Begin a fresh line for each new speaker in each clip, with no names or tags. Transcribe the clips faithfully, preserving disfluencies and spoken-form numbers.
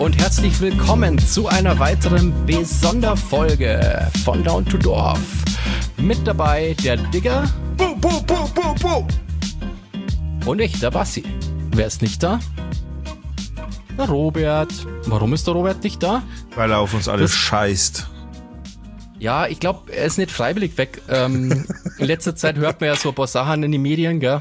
und herzlich willkommen zu einer weiteren Besonderfolge von Down to Dorf. Mit dabei der Digger
Buh, buh, buh, buh, buh.
und ich, der Bassi. Wer ist nicht da? Der Robert. Warum ist der Robert nicht da?
Weil er auf uns alle
Das-
scheißt.
Ja, ich glaube, er ist nicht freiwillig weg. Ähm, in letzter Zeit hört man ja so ein paar Sachen in den Medien, gell?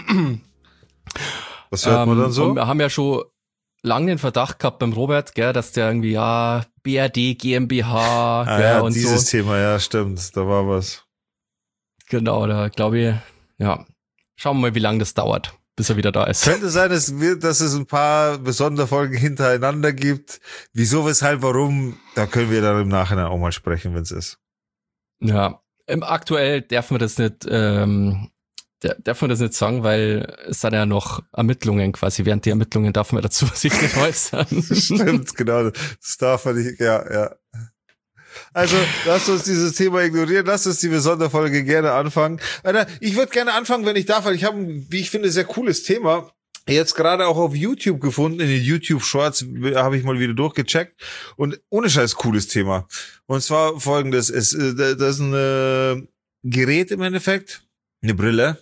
Was hört man
Ähm,
dann so?
Und wir haben ja schon lange den Verdacht gehabt beim Robert, gell, dass der irgendwie, ja, B R D GmbH,
Ah,
gell,
ja,
und
dieses
so.
Thema, ja, stimmt. Da war was.
Genau, da glaube ich, ja, schauen wir mal, wie lange das dauert, bis er wieder da ist.
Könnte sein, dass, wir, dass es ein paar Besonderfolgen hintereinander gibt. Wieso, weshalb, warum, da können wir dann im Nachhinein auch mal sprechen, wenn es ist.
Ja, im aktuell dürfen wir das nicht, ähm, der, darf man das nicht sagen, weil es sind ja noch Ermittlungen quasi. Während die Ermittlungen darf man dazu sich nicht äußern.
Stimmt, genau. Das darf man nicht, ja, ja. Also, lasst uns dieses Thema ignorieren. Lasst uns die Besonderfolge gerne anfangen. Alter, ich würde gerne anfangen, wenn ich darf, weil ich habe ein, wie ich finde, sehr cooles Thema jetzt gerade auch auf YouTube gefunden. In den YouTube-Shorts habe ich mal wieder durchgecheckt. Und ohne Scheiß cooles Thema. Und zwar folgendes. Es, äh, das ist ein äh, Gerät im Endeffekt. Eine Brille.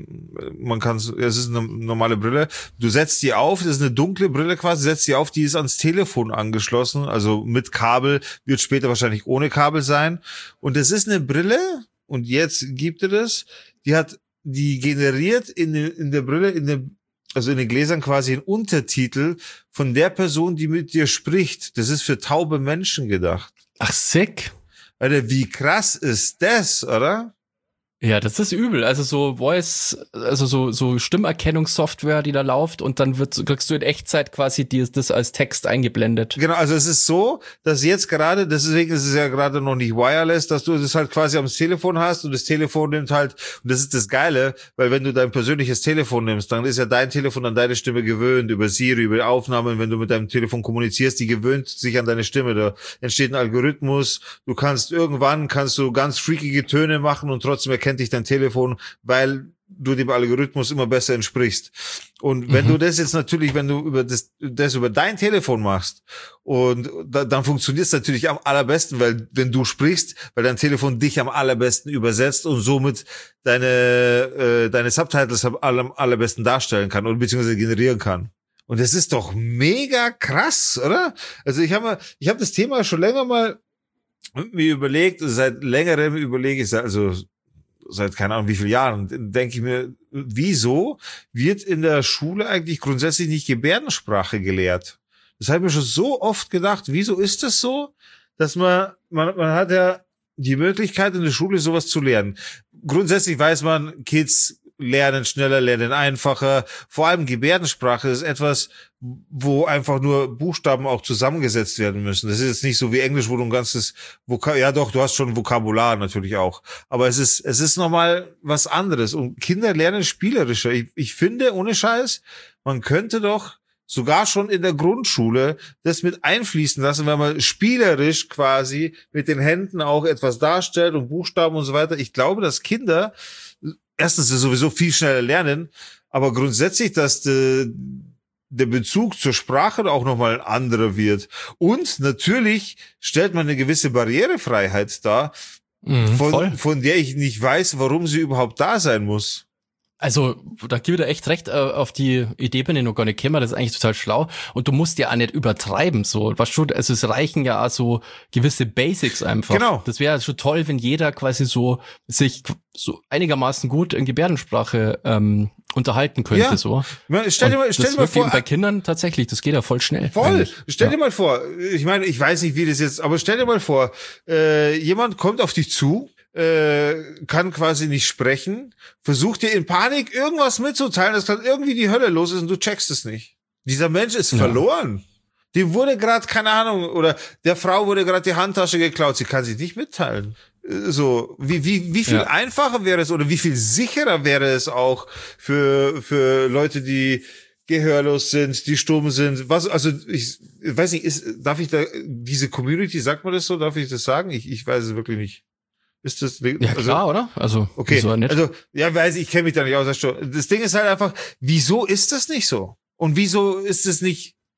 Man kann es ist eine normale Brille. Du setzt die auf, das ist eine dunkle Brille quasi, setzt die auf, die ist ans Telefon angeschlossen, also mit Kabel, wird später wahrscheinlich ohne Kabel sein. Und das ist eine Brille, und jetzt gibt es das, die hat, die generiert in, den, in der Brille, in der, also in den Gläsern quasi einen Untertitel von der Person, die mit dir spricht. Das ist für taube Menschen gedacht.
Ach, sick.
Alter, wie krass ist das, oder?
Ja, das ist übel. Also so Voice, also so so Stimmerkennungssoftware, die da läuft, und dann wird, kriegst du in Echtzeit quasi die, das als Text eingeblendet.
Genau, also es ist so, dass jetzt gerade, deswegen ist es ja gerade noch nicht wireless, dass du das halt quasi am Telefon hast, und das Telefon nimmt halt, und das ist das Geile, weil wenn du dein persönliches Telefon nimmst, dann ist ja dein Telefon an deine Stimme gewöhnt, über Siri, über Aufnahmen, wenn du mit deinem Telefon kommunizierst, die gewöhnt sich an deine Stimme, da entsteht ein Algorithmus, du kannst irgendwann, kannst du ganz freakige Töne machen und trotzdem erkennt dich dein Telefon, weil du dem Algorithmus immer besser entsprichst. Und wenn
Mhm.
du das jetzt natürlich, wenn du über das, das über dein Telefon machst, und da, dann funktioniert es natürlich am allerbesten, weil wenn du sprichst, weil dein Telefon dich am allerbesten übersetzt und somit deine äh, deine Subtitles am aller, allerbesten darstellen kann oder beziehungsweise generieren kann. Und das ist doch mega krass, oder? Also ich habe ich habe das Thema schon länger mal mir überlegt, seit längerem überlege ich, also seit keine Ahnung wie vielen Jahren, denke ich mir, wieso wird in der Schule eigentlich grundsätzlich nicht Gebärdensprache gelehrt? Das habe ich mir schon so oft gedacht, wieso ist das so, dass man, man, man hat ja die Möglichkeit in der Schule sowas zu lernen. Grundsätzlich weiß man, Kids lernen schneller, lernen einfacher. Vor allem Gebärdensprache ist etwas, wo einfach nur Buchstaben auch zusammengesetzt werden müssen. Das ist jetzt nicht so wie Englisch, wo du ein ganzes Vokabular, ja doch, du hast schon Vokabular natürlich auch. Aber es ist, es ist nochmal was anderes. Und Kinder lernen spielerischer. Ich, ich finde, ohne Scheiß, man könnte doch sogar schon in der Grundschule das mit einfließen lassen, weil man spielerisch quasi mit den Händen auch etwas darstellt und Buchstaben und so weiter. Ich glaube, dass Kinder erstens sowieso viel schneller lernen, aber grundsätzlich, dass de, der Bezug zur Sprache auch nochmal ein anderer wird. Und natürlich stellt man eine gewisse Barrierefreiheit dar,
Mhm, voll.
von, von der ich nicht weiß, warum sie überhaupt da sein muss.
Also, da gebe ich dir echt recht, äh, auf die Idee bin ich noch gar nicht gekommen, das ist eigentlich total schlau. Und du musst ja auch nicht übertreiben, so. Was schon, also es reichen ja auch so gewisse Basics einfach.
Genau.
Das wäre schon toll, wenn jeder quasi so sich so einigermaßen gut in Gebärdensprache ähm, unterhalten könnte,
Ja.
so.
Stell dir
Und
mal, stell
das
dir mal
wirklich
vor,
bei Kindern tatsächlich, das geht ja voll schnell.
voll.
eigentlich.
Stell
Ja.
dir mal vor, ich meine, ich weiß nicht, wie das jetzt, aber stell dir mal vor, äh, jemand kommt auf dich zu, äh, kann quasi nicht sprechen, versucht dir in Panik irgendwas mitzuteilen, dass gerade irgendwie die Hölle los ist und du checkst es nicht. Dieser Mensch ist
Ja.
verloren. Dem wurde gerade, keine Ahnung, oder der Frau wurde gerade die Handtasche geklaut, sie kann sich nicht mitteilen. Äh, So, wie, wie, wie viel
Ja.
einfacher wäre es oder wie viel sicherer wäre es auch für, für Leute, die gehörlos sind, die stumm sind. Was, also ich weiß nicht, ist, darf ich da, diese Community, sagt man das so, darf ich das sagen? Ich, ich weiß es wirklich nicht. Ist das,
Ja,
also,
klar, oder? Also,
okay,
wieso nicht?
also, ja, weiß ich, ich kenne mich da nicht aus. Das Ding ist halt einfach, wieso ist das nicht so? Und wieso ist es nicht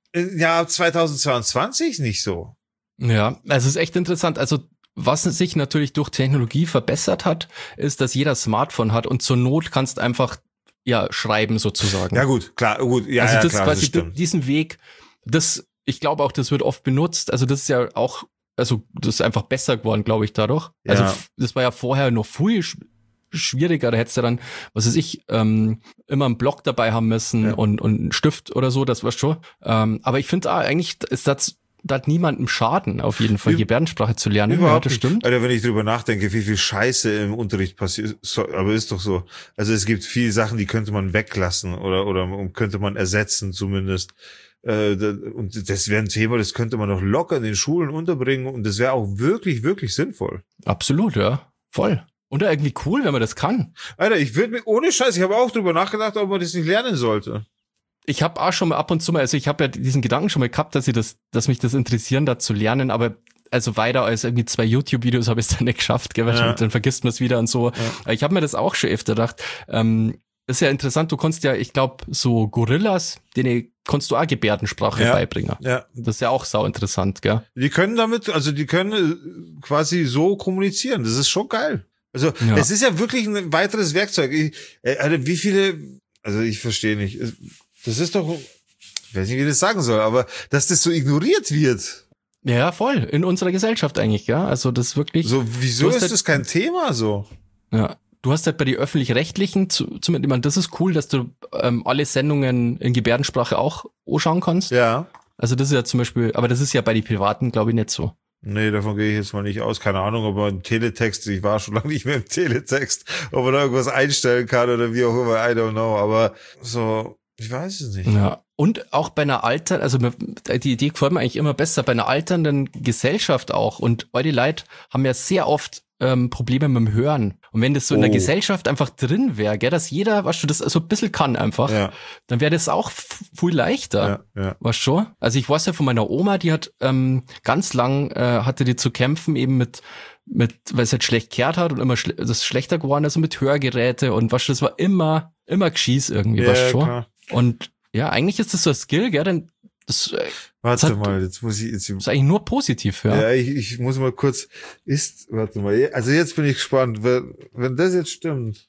Ja, zweitausendzweiundzwanzig nicht so.
Ja, also es ist echt interessant. Also was sich natürlich durch Technologie verbessert hat, ist, dass jeder Smartphone hat und zur Not kannst einfach ja schreiben sozusagen.
Ja gut, klar, gut, ja,
also
ja
das
klar,
quasi
das stimmt.
diesen Weg, das, ich glaube auch, das wird oft benutzt. Also das ist ja auch, also das ist einfach besser geworden, glaube ich, dadurch.
Ja.
Also f- das war ja vorher noch viel sch- schwieriger. Da hättest du dann, was weiß ich, ähm, immer einen Block dabei haben müssen
Ja.
und, und einen Stift oder so, das war schon. Ähm, aber ich finde, ah, eigentlich ist das, da hat niemandem Schaden, auf jeden Fall
Üb-
Gebärdensprache zu lernen.
Überhaupt
ja, das
nicht.
stimmt.
Alter, wenn ich drüber nachdenke, wie viel Scheiße im Unterricht passiert, so, aber ist doch so. Also es gibt viele Sachen, die könnte man weglassen oder oder könnte man ersetzen zumindest. Äh, da- und das wäre ein Thema, das könnte man doch locker in den Schulen unterbringen und das wäre auch wirklich, wirklich sinnvoll.
Absolut, ja. Voll. Und irgendwie cool, wenn man das kann.
Alter, ich würde mir, ohne Scheiß, ich habe auch drüber nachgedacht, ob man das nicht lernen sollte.
Ich habe auch schon mal ab und zu mal, also ich habe ja diesen Gedanken schon mal gehabt, dass ich das, dass mich das interessieren, da zu lernen, aber also weiter als irgendwie zwei YouTube-Videos habe ich es dann nicht geschafft, gell, weil
Ja.
dann vergisst man es wieder und so.
Ja.
Ich habe mir das auch schon öfter gedacht. Ähm, ist ja interessant, du konntest ja, ich glaube, so Gorillas, denen konntest du auch Gebärdensprache
Ja.
beibringen.
Ja,
Das ist ja auch sau interessant, gell?
die können damit, also die können äh, quasi so kommunizieren. Das ist schon geil. Also
Ja.
es ist ja wirklich ein weiteres Werkzeug. Ich, äh, Alter, wie viele, also ich verstehe nicht. Das ist doch, ich weiß nicht, wie ich das sagen soll, aber dass das so ignoriert wird.
Ja, voll. In unserer Gesellschaft eigentlich, gell? Also das ist wirklich.
So, wieso
Du hast
ist
halt-
das kein Thema so?
Ja. Du hast halt bei den Öffentlich-Rechtlichen, zu- zumindest, ich meine, das ist cool, dass du ähm, alle Sendungen in Gebärdensprache auch anschauen kannst.
Ja.
Also das ist ja zum Beispiel, aber das ist ja bei den Privaten, glaube ich, nicht so.
Nee, davon gehe ich jetzt mal nicht aus. Keine Ahnung, ob man Teletext, ich war schon lange nicht mehr im Teletext, ob man da irgendwas einstellen kann oder wie auch immer, I don't know. Aber so, ich weiß es nicht.
Ja. Und auch bei einer Alter, also mir- die Idee gefällt mir eigentlich immer besser, bei einer alternden Gesellschaft auch. Und eure Leute haben ja sehr oft ähm, Probleme mit dem Hören. Und wenn das so in der
Oh.
Gesellschaft einfach drin wäre, gell, dass jeder, weißt du, das so ein bisschen kann einfach,
Ja,
dann wäre das auch f- viel leichter.
ja, ja.
Weißt du schon? Also ich weiß ja von meiner Oma, die hat ähm, ganz lang, äh, hatte die zu kämpfen eben mit, mit, weil es halt schlecht gehört hat und immer schle das ist schlechter geworden, also mit Hörgeräte und weißt du, das war immer, immer Geschieß irgendwie,
Ja,
weißt du schon?
klar.
Und ja, eigentlich ist das so ein Skill, gell, denn das äh,
Warte
hat-
mal, jetzt muss ich, jetzt,
ist eigentlich nur positiv, ja.
ja, ich, ich muss mal kurz, ist, warte mal, also jetzt bin ich gespannt, wenn, wenn das jetzt stimmt.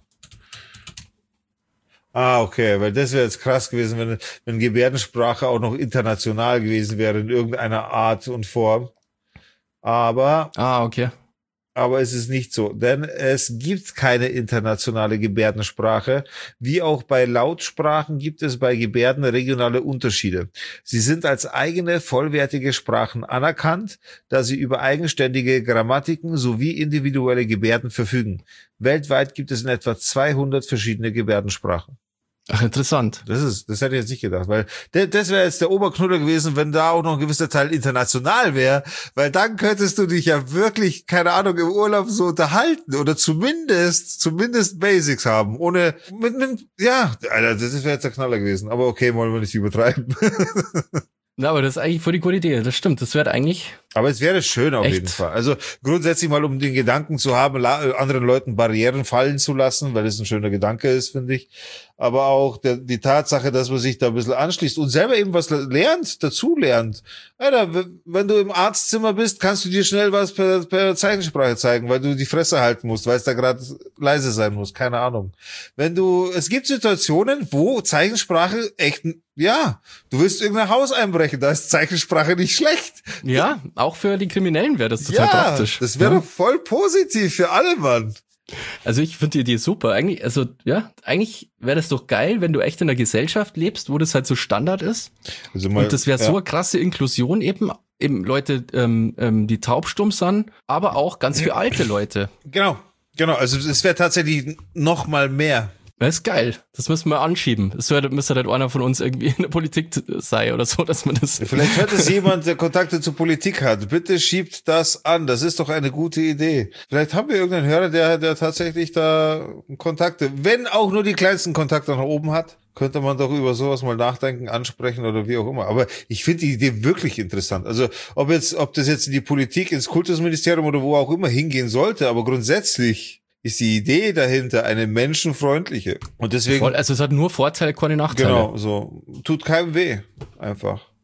Ah, okay, weil das wäre jetzt krass gewesen, wenn, wenn Gebärdensprache auch noch international gewesen wäre in irgendeiner Art und Form. Aber,
Ah, okay.
aber es ist nicht so, denn es gibt keine internationale Gebärdensprache. Wie auch bei Lautsprachen gibt es bei Gebärden regionale Unterschiede. Sie sind als eigene vollwertige Sprachen anerkannt, da sie über eigenständige Grammatiken sowie individuelle Gebärden verfügen. Weltweit gibt es in etwa zweihundert verschiedene Gebärdensprachen.
Ach, interessant.
Das ist, das hätte ich jetzt nicht gedacht, weil de- das wäre jetzt der Oberknuller gewesen, wenn da auch noch ein gewisser Teil international wäre, weil dann könntest du dich ja wirklich, keine Ahnung, im Urlaub so unterhalten oder zumindest, zumindest Basics haben, ohne, mit, mit, ja, Alter, das wäre jetzt der Knaller gewesen, aber okay, wollen wir nicht übertreiben.
Na, aber das ist eigentlich voll die gute Idee. Das stimmt. Das wird eigentlich,
Aber es wäre schön auf
Echt?
jeden Fall. Also grundsätzlich mal, um den Gedanken zu haben, la- äh, anderen Leuten Barrieren fallen zu lassen, weil es ein schöner Gedanke ist, finde ich. Aber auch der, die Tatsache, dass man sich da ein bisschen anschließt und selber eben was lernt, dazu lernt. Alter, w- wenn du im Arztzimmer bist, kannst du dir schnell was per, per Zeichensprache zeigen, weil du die Fresse halten musst, weil es da gerade leise sein muss. Keine Ahnung. Wenn du, es gibt Situationen, wo Zeichensprache echt, ja, du willst irgendein Haus einbrechen, da ist Zeichensprache nicht schlecht.
ja, auch für die Kriminellen wäre das total
Ja,
praktisch.
das wäre
ja.
doch voll positiv für alle, Mann.
Also ich finde die Idee super. Eigentlich, also ja, eigentlich wäre das doch geil, wenn du echt in einer Gesellschaft lebst, wo das halt so Standard ist.
Also mal,
Und das wäre
ja.
so eine krasse Inklusion eben, eben Leute, ähm, ähm, die taubstumm sind, aber auch ganz für alte Leute.
Genau, genau. Also es wäre tatsächlich noch mal mehr.
Das ist geil. Das müssen wir anschieben. Das wär- müsste halt einer von uns irgendwie in der Politik sein oder so, dass man das.
Vielleicht hört es jemand, der Kontakte zur Politik hat. Bitte schiebt das an. Das ist doch eine gute Idee. Vielleicht haben wir irgendeinen Hörer, der, der tatsächlich da Kontakte, wenn auch nur die kleinsten Kontakte nach oben hat, könnte man doch über sowas mal nachdenken, ansprechen oder wie auch immer. Aber ich finde die Idee wirklich interessant. Also ob jetzt, ob das jetzt in die Politik, ins Kultusministerium oder wo auch immer hingehen sollte, aber grundsätzlich ist die Idee dahinter eine menschenfreundliche. Und deswegen,
Voll, also es hat nur Vorteile, keine Nachteile.
genau, so, tut keinem weh. Einfach.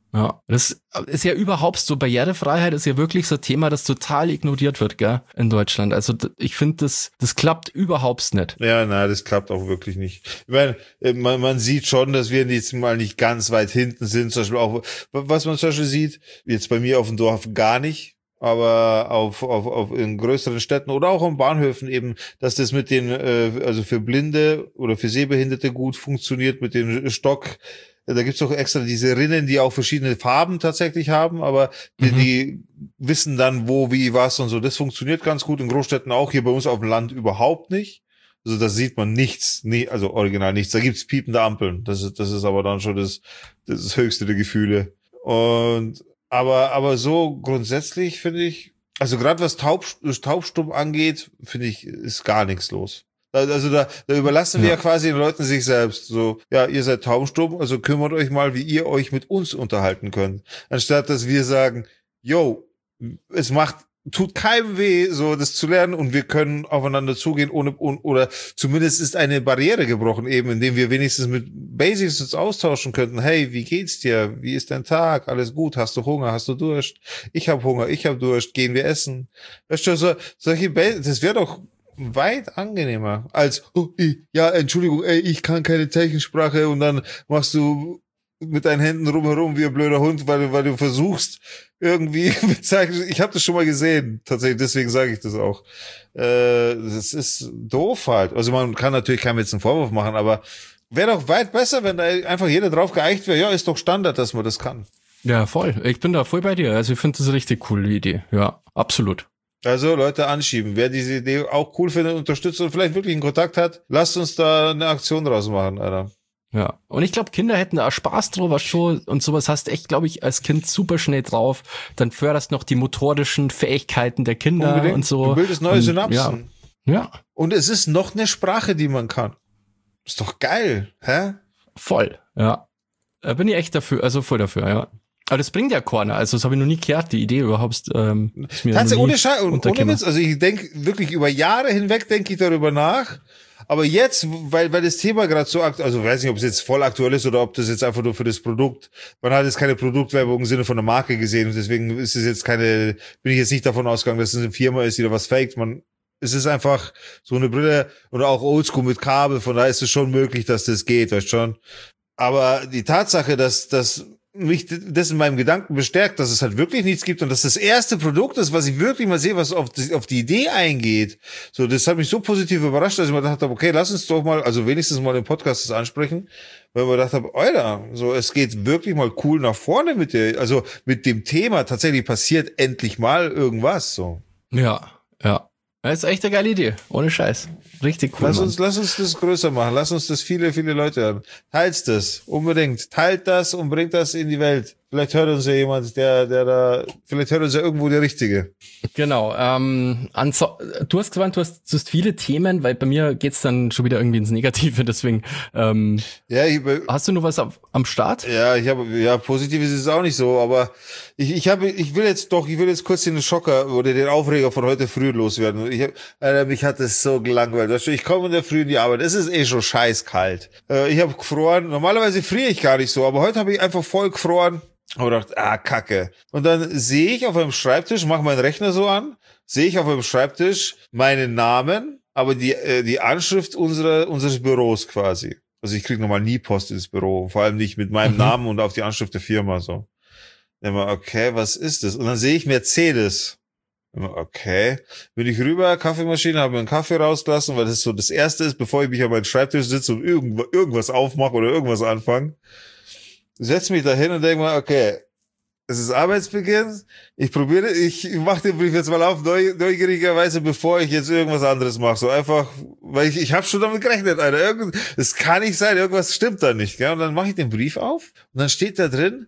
Ja, das ist ja überhaupt so, Barrierefreiheit ist ja wirklich so ein Thema, das total ignoriert wird, gell, in Deutschland. Also ich finde, das das klappt überhaupt nicht.
Ja, nein, das klappt auch wirklich nicht. Ich meine, man, man sieht schon, dass wir jetzt mal nicht ganz weit hinten sind. Zum Beispiel auch, was man zum Beispiel sieht, jetzt bei mir auf dem Dorf gar nicht, aber auf, auf, auf in größeren Städten oder auch an Bahnhöfen eben, dass das mit den, äh, also für Blinde oder für Sehbehinderte gut funktioniert mit dem Stock. Da gibt's auch extra diese Rinnen, die auch verschiedene Farben tatsächlich haben, aber die, mhm. die wissen dann, wo, wie, was und so. Das funktioniert ganz gut, in Großstädten auch, hier bei uns auf dem Land überhaupt nicht. Also da sieht man nichts, nie, also original nichts. Da gibt's piepende Ampeln. Das ist, das ist aber dann schon das, das höchste der Gefühle. Und aber aber so grundsätzlich finde ich, also gerade was Taub, Taubstumm angeht, finde ich, ist gar nichts los. Also da, da überlassen wir ja. ja quasi den Leuten sich selbst. So, ja, ihr seid taubstumm, also kümmert euch mal, wie ihr euch mit uns unterhalten könnt. Anstatt, dass wir sagen, yo, es macht, tut keinem weh, so das zu lernen und wir können aufeinander zugehen ohne, oder zumindest ist eine Barriere gebrochen eben, indem wir wenigstens mit Basics uns austauschen könnten. Hey, wie geht's dir? Wie ist dein Tag? Alles gut? Hast du Hunger? Hast du Durst? Ich hab Hunger, ich hab Durst. Gehen wir essen? Weißt du, so, solche Basics, das wäre doch weit angenehmer als, oh, ich, ja, Entschuldigung, ey, ich kann keine Zeichensprache und dann machst du mit deinen Händen rumherum wie ein blöder Hund, weil du, weil du versuchst irgendwie mit Zeichen, ich habe das schon mal gesehen, tatsächlich, deswegen sage ich das auch. Äh, das ist doof halt. Also man kann natürlich keinem jetzt einen Vorwurf machen, aber wäre doch weit besser, wenn da einfach jeder drauf geeicht wäre, ja, ist doch Standard, dass man das kann.
Ja, voll. Ich bin da voll bei dir. Also ich finde das eine richtig coole Idee. Ja, absolut.
Also Leute anschieben. Wer diese Idee auch cool findet, unterstützt und vielleicht wirklich einen Kontakt hat, lasst uns da eine Aktion draus machen, Alter.
Ja, und ich glaube, Kinder hätten da Spaß drüber schon und sowas hast echt, glaube ich, als Kind super schnell drauf. Dann förderst noch die motorischen Fähigkeiten der Kinder Unbedingt. Und so.
Du bildest neue und, Synapsen.
Ja. ja.
Und es ist noch eine Sprache, die man kann. Ist doch geil, hä?
Voll, ja. Da bin ich echt dafür, also voll dafür, ja. Aber das bringt ja Corner, also das habe ich noch nie gehört, die Idee überhaupt. Ähm, ist mir
Tatsächlich, ohne Scheiß, ohne Witz, also ich denke wirklich über Jahre hinweg denke ich darüber nach, aber jetzt, weil weil das Thema gerade so aktuell, also weiß nicht, ob es jetzt voll aktuell ist oder ob das jetzt einfach nur für das Produkt, man hat jetzt keine Produktwerbung im Sinne von der Marke gesehen, deswegen ist es jetzt keine, bin ich jetzt nicht davon ausgegangen, dass es eine Firma ist, die da was faked, man, es ist einfach so eine Brille oder auch Oldschool mit Kabel, von daher ist es schon möglich, dass das geht, weißt schon. Aber die Tatsache, dass, dass mich das in meinem Gedanken bestärkt, dass es halt wirklich nichts gibt und dass das erste Produkt ist, was ich wirklich mal sehe, was auf die, auf die Idee eingeht. So, das hat mich so positiv überrascht, dass ich mir gedacht habe, okay, lass uns doch mal, also wenigstens mal im Podcast das ansprechen, weil ich mir gedacht habe, Alter, so, es geht wirklich mal cool nach vorne mit der, also mit dem Thema, tatsächlich passiert endlich mal irgendwas, so.
Ja, ja. Das ist echt eine geile Idee. Ohne Scheiß. Richtig cool.
Lass uns, lass uns das größer machen. Lass uns das viele, viele Leute hören. Teilt das. Unbedingt. Teilt das und bringt das in die Welt. Vielleicht hört uns ja jemand, der, der da, vielleicht hört uns ja irgendwo der Richtige.
Genau. Ähm, anso- du hast gesagt, du hast, du hast viele Themen, weil bei mir geht's dann schon wieder irgendwie ins Negative, deswegen, ähm,
ja, ich,
hast du noch was auf, am Start?
Ja, ich habe, ja, positiv ist es auch nicht so, aber ich, ich habe, ich will jetzt doch, ich will jetzt kurz den Schocker oder den Aufreger von heute früh loswerden. Ich hab, Alter, mich hat das so gelangweilt. Weißt du, ich komme in der Früh in die Arbeit, es ist eh schon scheißkalt. Äh, ich habe gefroren, normalerweise friere ich gar nicht so, aber heute habe ich einfach voll gefroren. Und dachte, ah, Kacke. Und dann sehe ich auf einem Schreibtisch, mache meinen Rechner so an, sehe ich auf einem Schreibtisch meinen Namen, aber die äh, die Anschrift unserer unseres Büros quasi. Also ich kriege normal nie Post ins Büro, vor allem nicht mit meinem mhm. Namen und auf die Anschrift der Firma so. Immer, okay, was ist das? Und dann sehe ich Mercedes. Immer, okay. Bin ich rüber, Kaffeemaschine, habe mir einen Kaffee rausgelassen, weil das so das Erste ist, bevor ich mich an meinen Schreibtisch sitze und irgendwas, irgendwas aufmache oder irgendwas anfange. Setz mich da hin und denke mal, okay, es ist Arbeitsbeginn, ich probiere, ich mache den Brief jetzt mal auf, neu, neugierigerweise, bevor ich jetzt irgendwas anderes mache. So einfach, weil ich ich habe schon damit gerechnet, Alter. Irgend, es kann nicht sein, irgendwas stimmt da nicht. Gell? Und dann mache ich den Brief auf und dann steht da drin,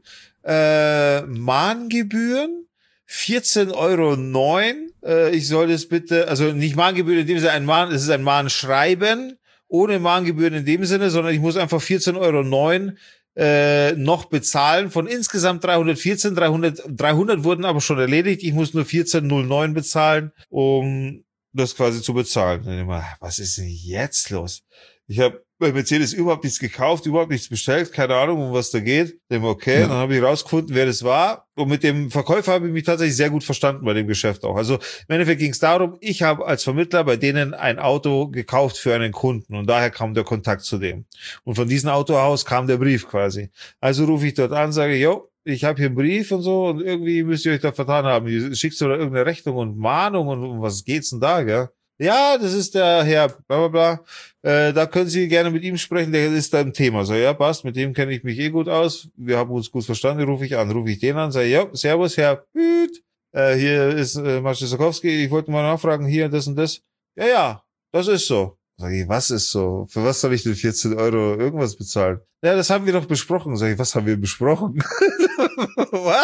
äh, Mahngebühren, vierzehn Euro neun. Äh, ich soll das bitte, also nicht Mahngebühren in dem Sinne, ein Mahn, es ist ein Mahnschreiben, ohne Mahngebühren in dem Sinne, sondern ich muss einfach vierzehn Euro neun äh, noch bezahlen von insgesamt dreihundertvierzehn, dreihundert, dreihundert wurden aber schon erledigt. Ich muss nur vierzehn Komma null neun bezahlen, um das quasi zu bezahlen. Und ich immer, was ist denn jetzt los? Ich habe bei Mercedes überhaupt nichts gekauft, überhaupt nichts bestellt, keine Ahnung, um was da geht. Dem okay, ja. Dann habe ich rausgefunden, wer das war. Und mit dem Verkäufer habe ich mich tatsächlich sehr gut verstanden bei dem Geschäft auch. Also im Endeffekt ging es darum, ich habe als Vermittler bei denen ein Auto gekauft für einen Kunden und daher kam der Kontakt zu dem. Und von diesem Autohaus kam der Brief quasi. Also rufe ich dort an, sage, jo, ich habe hier einen Brief und so und irgendwie müsst ihr euch da vertan haben. Schickst du da irgendeine Rechnung und Mahnung und um was geht's denn da, gell? Ja, das ist der Herr, bla bla bla. Äh, da können Sie gerne mit ihm sprechen, der ist da im Thema. So, ja, passt, mit dem kenne ich mich eh gut aus. Wir haben uns gut verstanden, rufe ich an. Rufe ich den an, sage, ja, servus, Herr Büt. Äh, hier ist äh, Marcin Sakowski, ich wollte mal nachfragen, hier, das und das. Ja, ja, das ist so. Sag ich, was ist so? Für was soll ich denn vierzehn Euro irgendwas bezahlen? Ja, das haben wir doch besprochen. Sag ich, was haben wir besprochen? Was?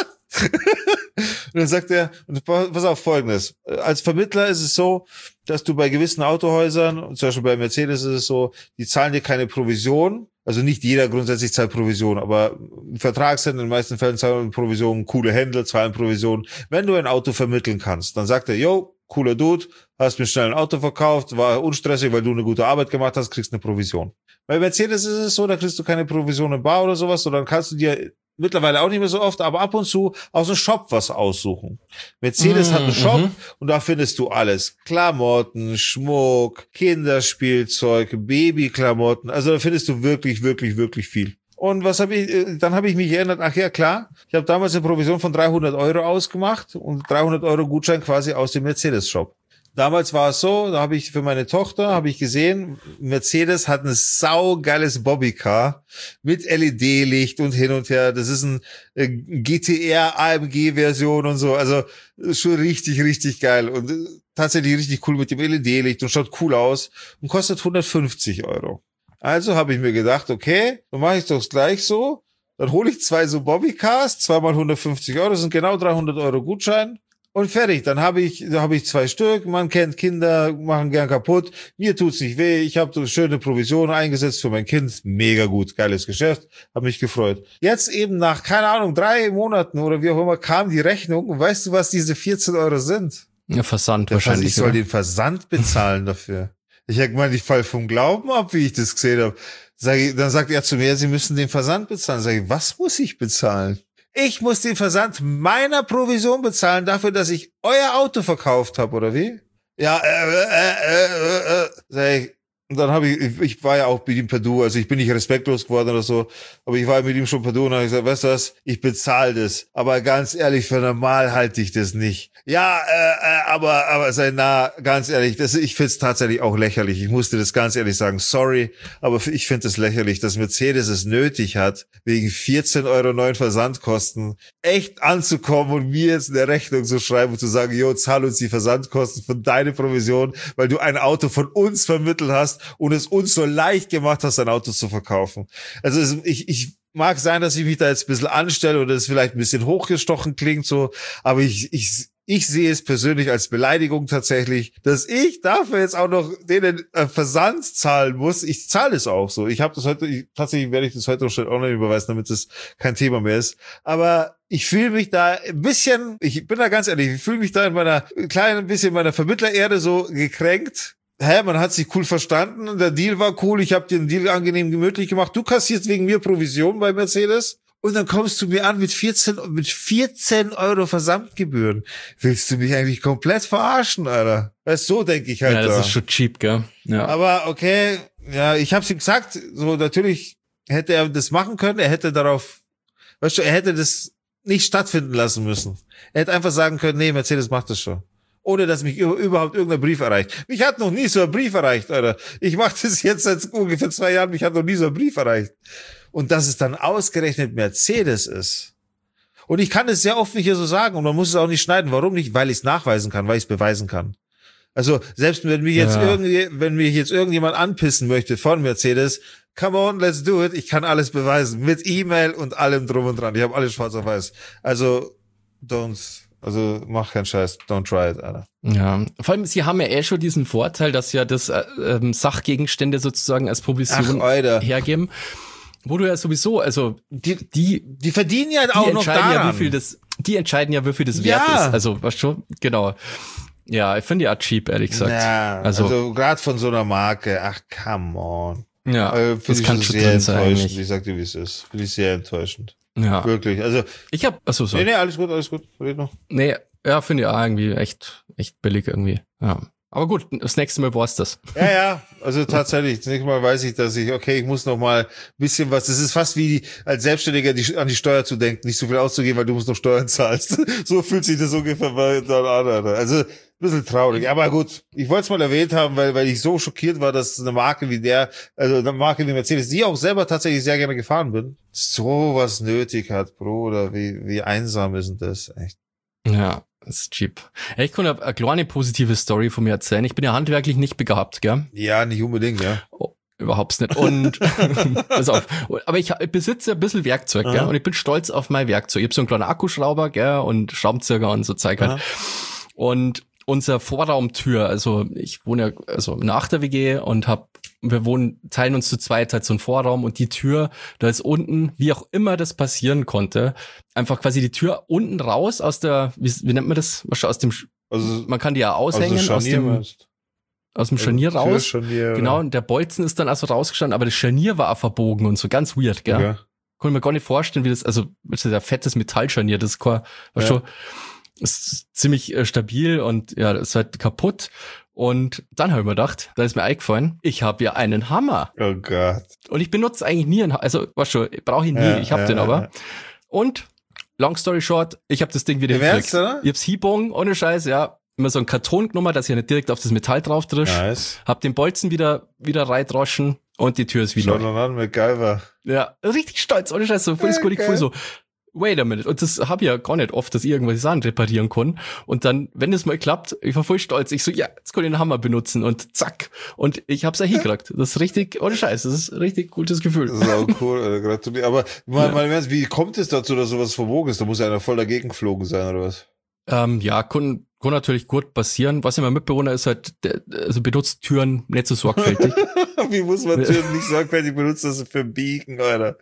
Und dann sagt er, und pass auf Folgendes. Als Vermittler ist es so, dass du bei gewissen Autohäusern, zum Beispiel bei Mercedes ist es so, die zahlen dir keine Provision. Also nicht jeder grundsätzlich zahlt Provision, aber Vertragshändler in den meisten Fällen zahlen Provision, coole Händler zahlen Provision. Wenn du ein Auto vermitteln kannst, dann sagt er, yo, cooler Dude, hast mir schnell ein Auto verkauft, war unstressig, weil du eine gute Arbeit gemacht hast, kriegst eine Provision. Bei Mercedes ist es so, da kriegst du keine Provision im Bar oder sowas, sondern kannst du dir mittlerweile auch nicht mehr so oft, aber ab und zu aus dem Shop was aussuchen. Mercedes mm, hat einen Shop mm-hmm. und da findest du alles. Klamotten, Schmuck, Kinderspielzeug, Babyklamotten. Also da findest du wirklich, wirklich, wirklich viel. Und was habe ich, dann habe ich mich erinnert, ach ja, klar, ich habe damals eine Provision von dreihundert Euro ausgemacht und dreihundert Euro Gutschein quasi aus dem Mercedes-Shop. Damals war es so, da habe ich für meine Tochter, habe ich gesehen, Mercedes hat ein saugeiles Bobbycar mit L E D-Licht und hin und her. Das ist ein G T R A M G-Version und so, also schon richtig, richtig geil und tatsächlich richtig cool mit dem L E D-Licht und schaut cool aus und kostet hundertfünfzig Euro. Also habe ich mir gedacht, okay, dann mache ich doch gleich so, dann hole ich zwei so Bobbycars, zweimal hundertfünfzig Euro, das sind genau dreihundert Euro Gutschein. Und fertig, dann habe ich, da habe ich zwei Stück. Man kennt Kinder, machen gern kaputt. Mir tut's nicht weh. Ich habe so schöne Provision eingesetzt für mein Kind. Mega gut, geiles Geschäft. Hab mich gefreut. Jetzt eben nach, keine Ahnung, drei Monaten oder wie auch immer kam die Rechnung. Und weißt du, was diese vierzehn Euro sind?
Ja, Versand
das
wahrscheinlich.
Heißt, ich soll oder? den Versand bezahlen dafür. Ich hab gemeint, ich fall vom Glauben ab, wie ich das gesehen habe. Sag ich, dann sagt er zu mir, Sie müssen den Versand bezahlen. Sag ich, was muss ich bezahlen? Ich muss den Versand meiner Provision bezahlen dafür, dass ich euer Auto verkauft habe, oder wie? Ja, äh, äh, äh, äh, sag ich. Und dann habe ich, ich war ja auch mit ihm per Du, also ich bin nicht respektlos geworden oder so, aber ich war mit ihm schon per Du und habe gesagt, weißt du was, ich bezahle das, aber ganz ehrlich, für normal halte ich das nicht. Ja, äh, äh, aber, aber sei nah, ganz ehrlich, das, ich find's tatsächlich auch lächerlich. Ich musste das ganz ehrlich sagen, sorry, aber ich finde es lächerlich, dass Mercedes es nötig hat, wegen vierzehn Euro neuen Versandkosten echt anzukommen und mir jetzt eine Rechnung zu schreiben und zu sagen, jo, zahl uns die Versandkosten von deiner Provision, weil du ein Auto von uns vermittelt hast und es uns so leicht gemacht hast, ein Auto zu verkaufen. Also es, ich, ich mag sein, dass ich mich da jetzt ein bisschen anstelle oder es vielleicht ein bisschen hochgestochen klingt so, aber ich, ich, ich sehe es persönlich als Beleidigung tatsächlich, dass ich dafür jetzt auch noch denen äh, Versand zahlen muss. Ich zahle es auch so. Ich habe das heute, ich, tatsächlich werde ich das heute noch schnell online überweisen, damit das kein Thema mehr ist. Aber ich fühle mich da ein bisschen, ich bin da ganz ehrlich, ich fühle mich da in meiner kleinen bisschen meiner Vermittlererde so gekränkt. Hä, man hat sich cool verstanden, der Deal war cool, ich habe den Deal angenehm gemütlich gemacht, du kassierst wegen mir Provision bei Mercedes und dann kommst du mir an mit vierzehn, mit vierzehn Euro Versandgebühren. Willst du mich eigentlich komplett verarschen, Alter? Weißt, so denke ich halt.
Ja, das
da.
ist schon cheap, gell? Ja.
Aber okay, ja, ich hab's ihm gesagt, so natürlich hätte er das machen können, er hätte darauf, weißt du, er hätte das nicht stattfinden lassen müssen. Er hätte einfach sagen können, nee, Mercedes macht das schon. Ohne dass mich überhaupt irgendein Brief erreicht. Mich hat noch nie so ein Brief erreicht, Alter. Ich mache das jetzt seit ungefähr zwei Jahren, mich hat noch nie so ein Brief erreicht. Und dass es dann ausgerechnet Mercedes ist. Und ich kann es sehr offen hier so sagen und man muss es auch nicht schneiden. Warum nicht? Weil ich es nachweisen kann, weil ich es beweisen kann. Also selbst wenn mich jetzt ja. irgendwie, wenn mich jetzt irgendjemand anpissen möchte von Mercedes, come on, let's do it. Ich kann alles beweisen. Mit E-Mail und allem drum und dran. Ich habe alles schwarz auf weiß. Also, don't... Also mach keinen Scheiß, don't try it, Alter.
Ja, vor allem, sie haben ja eh schon diesen Vorteil, dass ja das äh, ähm, Sachgegenstände sozusagen als Provision Ach, hergeben, wo du ja sowieso, also
die die, die verdienen ja auch noch daran.
Ja, wie viel das, die entscheiden ja, wie viel das ja. wert ist. Also, weißt du, genau. Ja, ich finde ja cheap, ehrlich gesagt.
Ja, also, also gerade von so einer Marke, ach, come on.
Ja,
also,
das kann schon drin sein eigentlich.
Ich sag dir, wie es ist. Finde ich sehr enttäuschend.
Ja.
Wirklich. Also
ich hab, achso, so.
Nee, nee, alles gut, alles gut. Red noch.
Nee, ja, finde ich auch irgendwie echt, echt billig irgendwie. Ja. Aber gut, das nächste Mal war's das.
Ja, ja, also tatsächlich, das nächste Mal weiß ich, dass ich, okay, ich muss noch mal ein bisschen was, das ist fast wie als Selbstständiger die, an die Steuer zu denken, nicht so viel auszugeben, weil du musst noch Steuern zahlst. So fühlt sich das ungefähr bei dann an. Also ein bisschen traurig, aber gut, ich wollte es mal erwähnt haben, weil weil ich so schockiert war, dass eine Marke wie der, also eine Marke wie Mercedes, die auch selber tatsächlich sehr gerne gefahren bin, sowas nötig hat, Bruder, wie wie einsam ist denn das, echt.
Ja. Das ist cheap. Ja, ich kann eine kleine positive Story von mir erzählen. Ich bin ja handwerklich nicht begabt, gell?
Ja, nicht unbedingt, ja.
Oh, überhaupt nicht. Und pass auf. Aber ich besitze ein bisschen Werkzeug, gell? Und ich bin stolz auf mein Werkzeug. Ich habe so einen kleinen Akkuschrauber, gell? Und Schraubenzieher und so Zeug halt. Und unser Vorraumtür, also ich wohne ja also in einer Achter-W G und hab, wir wohnen, teilen uns zu zweit halt so einen Vorraum und die Tür, da ist unten, wie auch immer das passieren konnte, einfach quasi die Tür unten raus aus der, wie, wie nennt man das? Was aus dem, also, man kann die ja aushängen,
also
aus dem,
meinst.
aus dem Scharnier also raus.
Scharnier,
genau, und der Bolzen ist dann also rausgestanden, aber das Scharnier war auch verbogen und so ganz weird, gell? Okay. Konnte mir gar nicht vorstellen, wie das, also, das ist ja fettes Metallscharnier, das ist kein, ja. schon, ist ziemlich äh, stabil und ja, das ist halt kaputt. Und dann habe ich mir gedacht, da ist mir eingefallen, ich habe ja einen Hammer.
Oh Gott.
Und ich benutze eigentlich nie einen Hammer, also weißt du, brauche ich nie, ja, ich habe ja, den aber. Ja. Und, long story short, ich habe das Ding wieder
gekriegt. Ich
hab's hiebogen, ohne Scheiß, ja. Immer so einen Karton genommen, dass ich nicht direkt auf das Metall drauf drisch.
Nice.
Hab den Bolzen wieder, wieder reindroschen und die Tür ist wieder.
Schau doch an, MacGyver.
Ja, richtig stolz, ohne Scheiß, so voll das gute Gefühl, so. Wait a minute. Und das habe ich ja gar nicht oft, dass ich irgendwelche Sachen reparieren kann. Und dann, wenn es mal klappt, ich war voll stolz. Ich so, ja, jetzt kann ich den Hammer benutzen und zack. Und ich hab's ja hingekriegt. Das ist richtig, ohne Scheiß, das ist ein richtig gutes Gefühl.
Das ist auch cool, Alter, gratuliere. Aber mal, ja. mal, wie kommt es dazu, dass sowas verbogen ist? Da muss ja einer voll dagegen geflogen sein, oder was?
Ähm, ja, kann, kann natürlich gut passieren. Was ja mein Mitbewohner ist halt, der, also benutzt Türen nicht so sorgfältig.
Wie muss man Türen nicht sorgfältig benutzen, das ist für Biegen, Alter?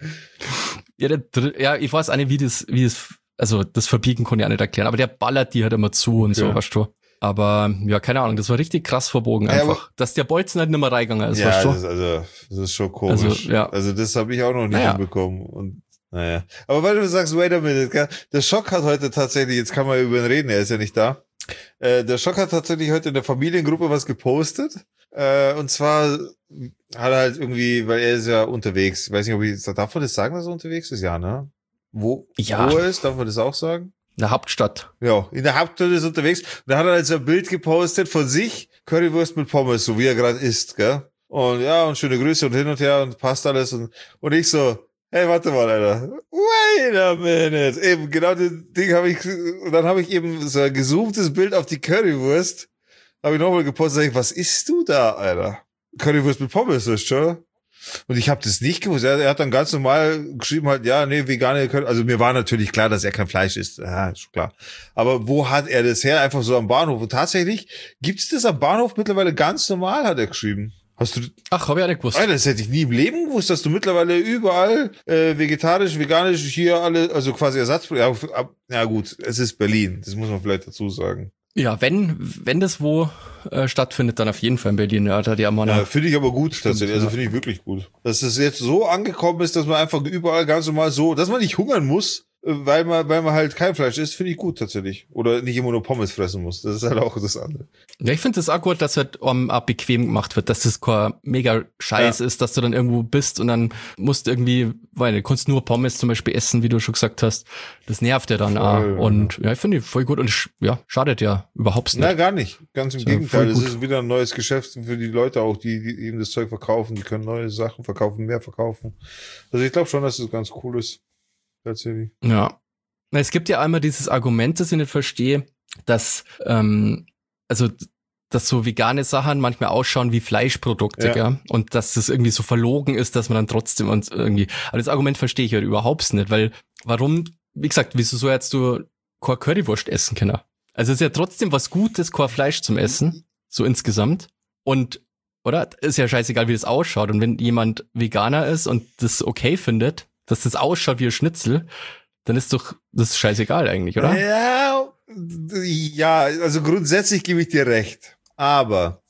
Ja, der, ja, ich weiß auch nicht, wie das, wie das, also das Verbiegen kann ich auch nicht erklären, aber der ballert die halt immer zu und okay. so, weißt du. Aber ja, keine Ahnung, das war richtig krass verbogen einfach, ja, dass der Bolzen halt nicht mehr reingegangen ist,
ja,
weißt du.
Das ist also, das ist schon komisch.
Also, ja.
also das habe ich auch noch nicht
naja.
hinbekommen und naja. Aber weil du sagst, wait a minute, gell? Der Schock hat heute tatsächlich, jetzt kann man über ihn reden, er ist ja nicht da. Äh, der Schock hat tatsächlich heute in der Familiengruppe was gepostet. Äh, und zwar hat er halt irgendwie, weil er ist ja unterwegs. Ich weiß nicht, ob ich, darf man das sagen, dass er unterwegs ist? Ja, ne? Wo,
ja.
wo er ist, darf man das auch sagen?
In der Hauptstadt.
Ja, in der Hauptstadt ist er unterwegs. Und da hat er halt so ein Bild gepostet von sich, Currywurst mit Pommes, so wie er gerade isst, gell? Und ja, und schöne Grüße und hin und her und passt alles. Und, und ich so, hey, warte mal, Alter. Wait a minute. Eben, genau das Ding habe ich, und dann habe ich eben so ein gezoomtes Bild auf die Currywurst, habe ich nochmal gepostet, sag ich, was isst du da, Alter? Currywurst mit Pommes, ist schon? Und ich habe das nicht gewusst. Er, er hat dann ganz normal geschrieben halt, ja, nee, vegane Currywurst. Also mir war natürlich klar, dass er kein Fleisch isst. Ja, ist schon klar. Aber wo hat er das her? Einfach so am Bahnhof. Und tatsächlich gibt's das am Bahnhof mittlerweile ganz normal, hat er geschrieben. Hast du?
Ach, habe ich auch nicht gewusst.
Alter, das hätte ich nie im Leben gewusst, dass du mittlerweile überall äh, vegetarisch, veganisch hier alle, also quasi Ersatz. Ja, ja gut, es ist Berlin, das muss man vielleicht dazu sagen.
Ja, wenn wenn das wo äh, stattfindet, dann auf jeden Fall in Berlin. Ja, da die Amana.
Ja, finde ich aber gut tatsächlich. Also finde ich wirklich gut, dass es jetzt so angekommen ist, dass man einfach überall ganz normal so, dass man nicht hungern muss, weil man weil man halt kein Fleisch isst, finde ich gut tatsächlich. Oder nicht immer nur Pommes fressen muss. Das ist halt auch das andere.
Ja, ich finde das auch gut, dass halt um, auch bequem gemacht wird, dass das kein mega Scheiß ja. ist, dass du dann irgendwo bist und dann musst irgendwie, weil du kannst nur Pommes zum Beispiel essen, wie du schon gesagt hast. Das nervt ja dann voll, auch. Und ja, ich finde die voll gut und ja, schadet ja überhaupt nicht.
Na, gar nicht. Ganz im ja, Gegenteil. Es ist wieder ein neues Geschäft für die Leute auch, die, die eben das Zeug verkaufen. Die können neue Sachen verkaufen, mehr verkaufen. Also ich glaube schon, dass es ganz cool ist. Tatsächlich.
Ja. Es gibt ja einmal dieses Argument, das ich nicht verstehe, dass, ähm, also, dass so vegane Sachen manchmal ausschauen wie Fleischprodukte, ja. Gell? Und dass das irgendwie so verlogen ist, dass man dann trotzdem uns irgendwie, aber das Argument verstehe ich halt überhaupt nicht, weil, warum, wie gesagt, wieso so jetzt du kein Currywurst essen können? Also es ist ja trotzdem was Gutes, kein Fleisch zum Essen, so insgesamt. Und, oder? Ist ja scheißegal, wie das ausschaut. Und wenn jemand Veganer ist und das okay findet, dass das ausschaut wie ein Schnitzel, dann ist doch das scheißegal eigentlich, oder?
Ja, ja, also grundsätzlich gebe ich dir recht. Aber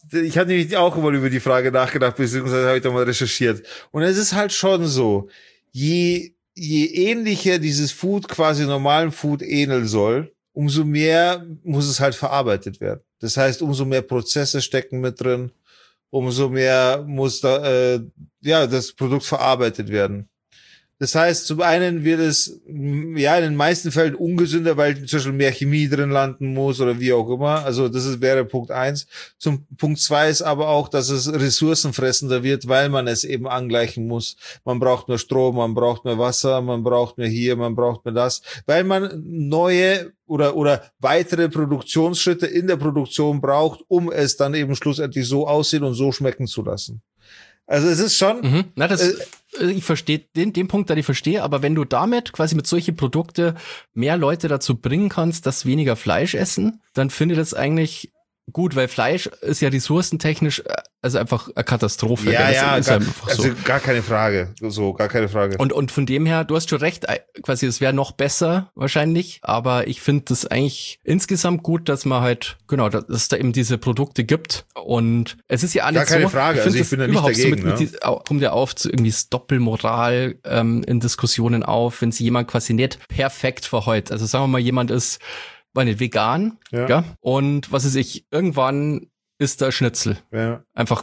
ich habe nämlich auch mal über die Frage nachgedacht, beziehungsweise habe ich da mal recherchiert. Und es ist halt schon so, je, je ähnlicher dieses Food quasi normalen Food ähneln soll, umso mehr muss es halt verarbeitet werden. Das heißt, umso mehr Prozesse stecken mit drin, umso mehr muss da, äh, ja, das Produkt verarbeitet werden. Das heißt, zum einen wird es ja in den meisten Fällen ungesünder, weil zum Beispiel mehr Chemie drin landen muss oder wie auch immer. Also das ist, wäre Punkt eins. Zum Punkt zwei ist aber auch, dass es ressourcenfressender wird, weil man es eben angleichen muss. Man braucht mehr Strom, man braucht mehr Wasser, man braucht mehr hier, man braucht mehr das, weil man neue oder oder weitere Produktionsschritte in der Produktion braucht, um es dann eben schlussendlich so aussehen und so schmecken zu lassen. Also es ist schon...
Mhm. Na, das,
äh,
ich verstehe den, den Punkt, den ich verstehe, aber wenn du damit quasi mit solchen Produkte mehr Leute dazu bringen kannst, dass weniger Fleisch essen, dann finde ich das eigentlich gut, weil Fleisch ist ja ressourcentechnisch also einfach eine Katastrophe.
Ja,
das
ja,
ist
gar,
einfach
also
so.
gar keine Frage. So, gar keine Frage.
Und, und von dem her, du hast schon recht, quasi, es wäre noch besser wahrscheinlich, aber ich finde das eigentlich insgesamt gut, dass man halt, genau, dass es da eben diese Produkte gibt und es ist ja auch nicht
gar keine
so,
Frage,
ich
also ich bin da nicht dagegen.
So mit,
ne?
mit die, kommt ja auf zu irgendwie Doppelmoral ähm, in Diskussionen auf, wenn sich jemand quasi nicht perfekt verhält. Also sagen wir mal, jemand ist, war nicht vegan,
Ja.
ja, und was weiß ich, irgendwann ist da Schnitzel.
Ja.
Einfach,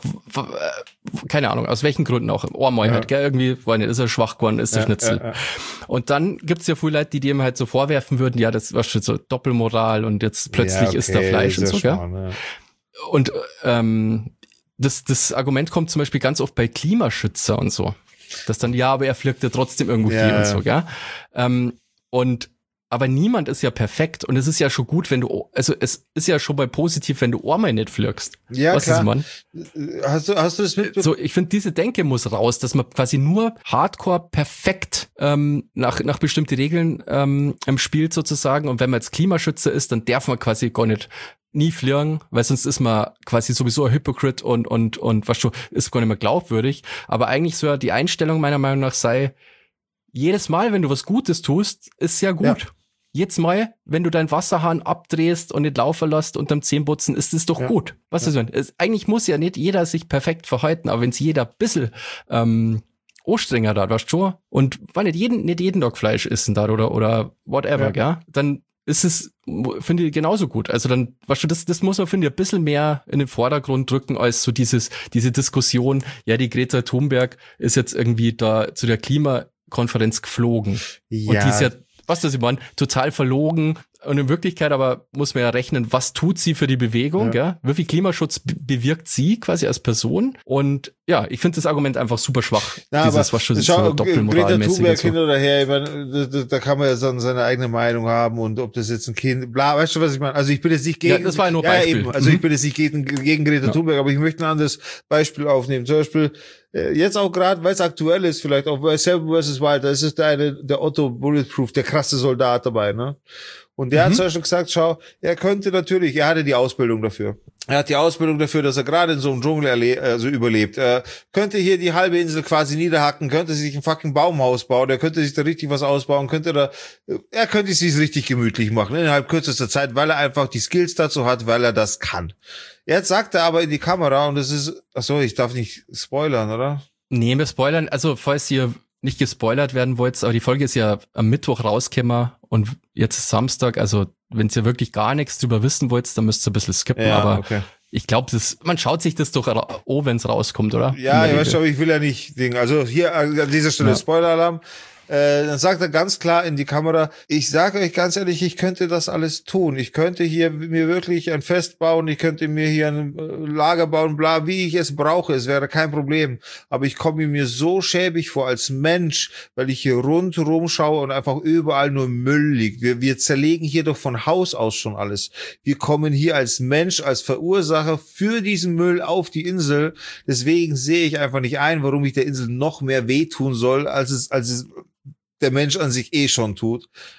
äh, keine Ahnung, aus welchen Gründen auch. Ohrmäu
Ja.
halt, gell? Irgendwie, weiß nicht, ist er schwach geworden, ist der
Ja,
Schnitzel.
ja, ja.
Und dann gibt's ja viele Leute, die dem halt so vorwerfen würden, ja, das war schon so Doppelmoral und jetzt plötzlich
Ja,
ist da
okay,
Fleisch und
ist
so,
ja
gell?
schon, ja.
Und ähm, das, das Argument kommt zum Beispiel ganz oft bei Klimaschützer und so. Dass dann, ja, aber er fliegt ja trotzdem irgendwo
Ja,
viel und
ja.
so, gell? Ähm, und aber niemand ist ja perfekt und es ist ja schon gut, wenn du, also es ist ja schon mal positiv, wenn du Ohrmäu nicht pflückst.
Ja,
Was
klar.
ist, Mann?
Hast du, hast du das mitbekommen?
So, ich finde, diese Denke muss raus, dass man quasi nur hardcore perfekt ähm, nach nach bestimmte Regeln ähm, spielt sozusagen. Und wenn man jetzt Klimaschützer ist, dann darf man quasi gar nicht nie fliegen, weil sonst ist man quasi sowieso ein Hypocrite und und und was schon ist gar nicht mehr glaubwürdig. Aber eigentlich so die Einstellung meiner Meinung nach sei, jedes Mal, wenn du was Gutes tust, ist ja gut.
Ja.
Jedes Mal, wenn du deinen Wasserhahn abdrehst und nicht laufen lässt unterm Zähneputzen, ist es doch
Ja.
gut. Was ist denn? Es, eigentlich muss ja nicht jeder sich perfekt verhalten, aber wenn es jeder ein bisschen ähm, anstrenger da, weißt du schon, und weil nicht jeden, nicht jeden Tag Fleisch essen da oder, oder whatever,
Ja.
gell, dann ist es, finde ich, genauso gut. Also dann, weißt du, das, das muss man, finde ich, ein bisschen mehr in den Vordergrund drücken, als so dieses, diese Diskussion, ja, die Greta Thunberg ist jetzt irgendwie da zu der Klimakonferenz geflogen.
Ja.
Und die ist ja, was das ich meine, total verlogen. Und in Wirklichkeit aber muss man ja rechnen, was tut sie für die Bewegung, ja? Wie viel Klimaschutz be- bewirkt sie quasi als Person? Und ja, ich finde das Argument einfach super schwach.
Ja,
dieses,
aber
was schon
schau,
so
Greta
doppelmoralmäßig
Thunberg
und so.
hin oder her, ich meine, da, da, da kann man ja so seine eigene Meinung haben und ob das jetzt ein Kind, bla, weißt du, was ich meine? Also ich bin jetzt nicht gegen,
Ja, das war ja nur
ja,
Beispiel.
eben, also
Mhm.
ich bin jetzt nicht gegen, gegen Greta
Ja.
Thunberg, aber ich möchte ein anderes Beispiel aufnehmen. Zum Beispiel, äh, jetzt auch gerade, weil es aktuell ist, vielleicht auch bei Seven versus Wild, da ist es der eine, der Otto Bulletproof, der krasse Soldat dabei, ne? Und der
Mhm.
hat zum Beispiel gesagt, schau, er könnte natürlich, er hatte die Ausbildung dafür. Er hat die Ausbildung dafür, dass er gerade in so einem Dschungel erle- also überlebt. Er könnte hier die halbe Insel quasi niederhacken, könnte sich ein fucking Baumhaus bauen, er könnte sich da richtig was ausbauen, könnte da, er könnte es sich richtig gemütlich machen, innerhalb kürzester Zeit, weil er einfach die Skills dazu hat, weil er das kann. Jetzt sagt er aber in die Kamera, und das ist, ach so, ich darf nicht spoilern, oder?
Nee, wir spoilern, also falls ihr nicht gespoilert werden wollt, aber die Folge ist ja am Mittwoch rausgekommen und jetzt ist Samstag, also wenn ihr wirklich gar nichts drüber wissen wollt, dann müsst ihr ein bisschen skippen,
Ja,
aber
okay.
ich glaube, das, man schaut sich das doch ra- an, wenn es rauskommt, oder?
Ja,
In
ich
der
weiß schon,
Regel.
aber ich will ja nicht Ding. Also hier an dieser Stelle
Ja.
Spoiler-Alarm. Äh, dann sagt er ganz klar in die Kamera, ich sage euch ganz ehrlich, ich könnte das alles tun. Ich könnte hier mir wirklich ein Fest bauen, ich könnte mir hier ein äh, Lager bauen, bla, wie ich es brauche. Es wäre kein Problem. Aber ich komme mir so schäbig vor als Mensch, weil ich hier rundherum schaue und einfach überall nur Müll liegt. Wir, wir zerlegen hier doch von Haus aus schon alles. Wir kommen hier als Mensch, als Verursacher für diesen Müll auf die Insel. Deswegen sehe ich einfach nicht ein, warum ich der Insel noch mehr wehtun soll, als es, als es der Mensch an sich eh schon tut.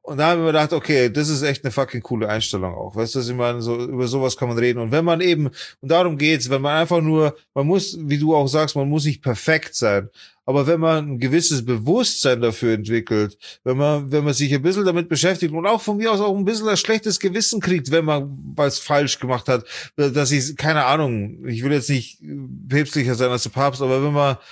Und da haben wir gedacht, okay, das ist echt eine fucking coole Einstellung auch. Weißt du, was ich meine? So, über sowas kann man reden. Und wenn man eben, und darum geht's, wenn man einfach nur, man muss, wie du auch sagst, man muss nicht perfekt sein. Aber wenn man ein gewisses Bewusstsein dafür entwickelt, wenn man, wenn man sich ein bisschen damit beschäftigt und auch von mir aus auch ein bisschen ein schlechtes Gewissen kriegt, wenn man was falsch gemacht hat, dass ich, keine Ahnung, ich will jetzt nicht päpstlicher sein als der Papst, aber wenn man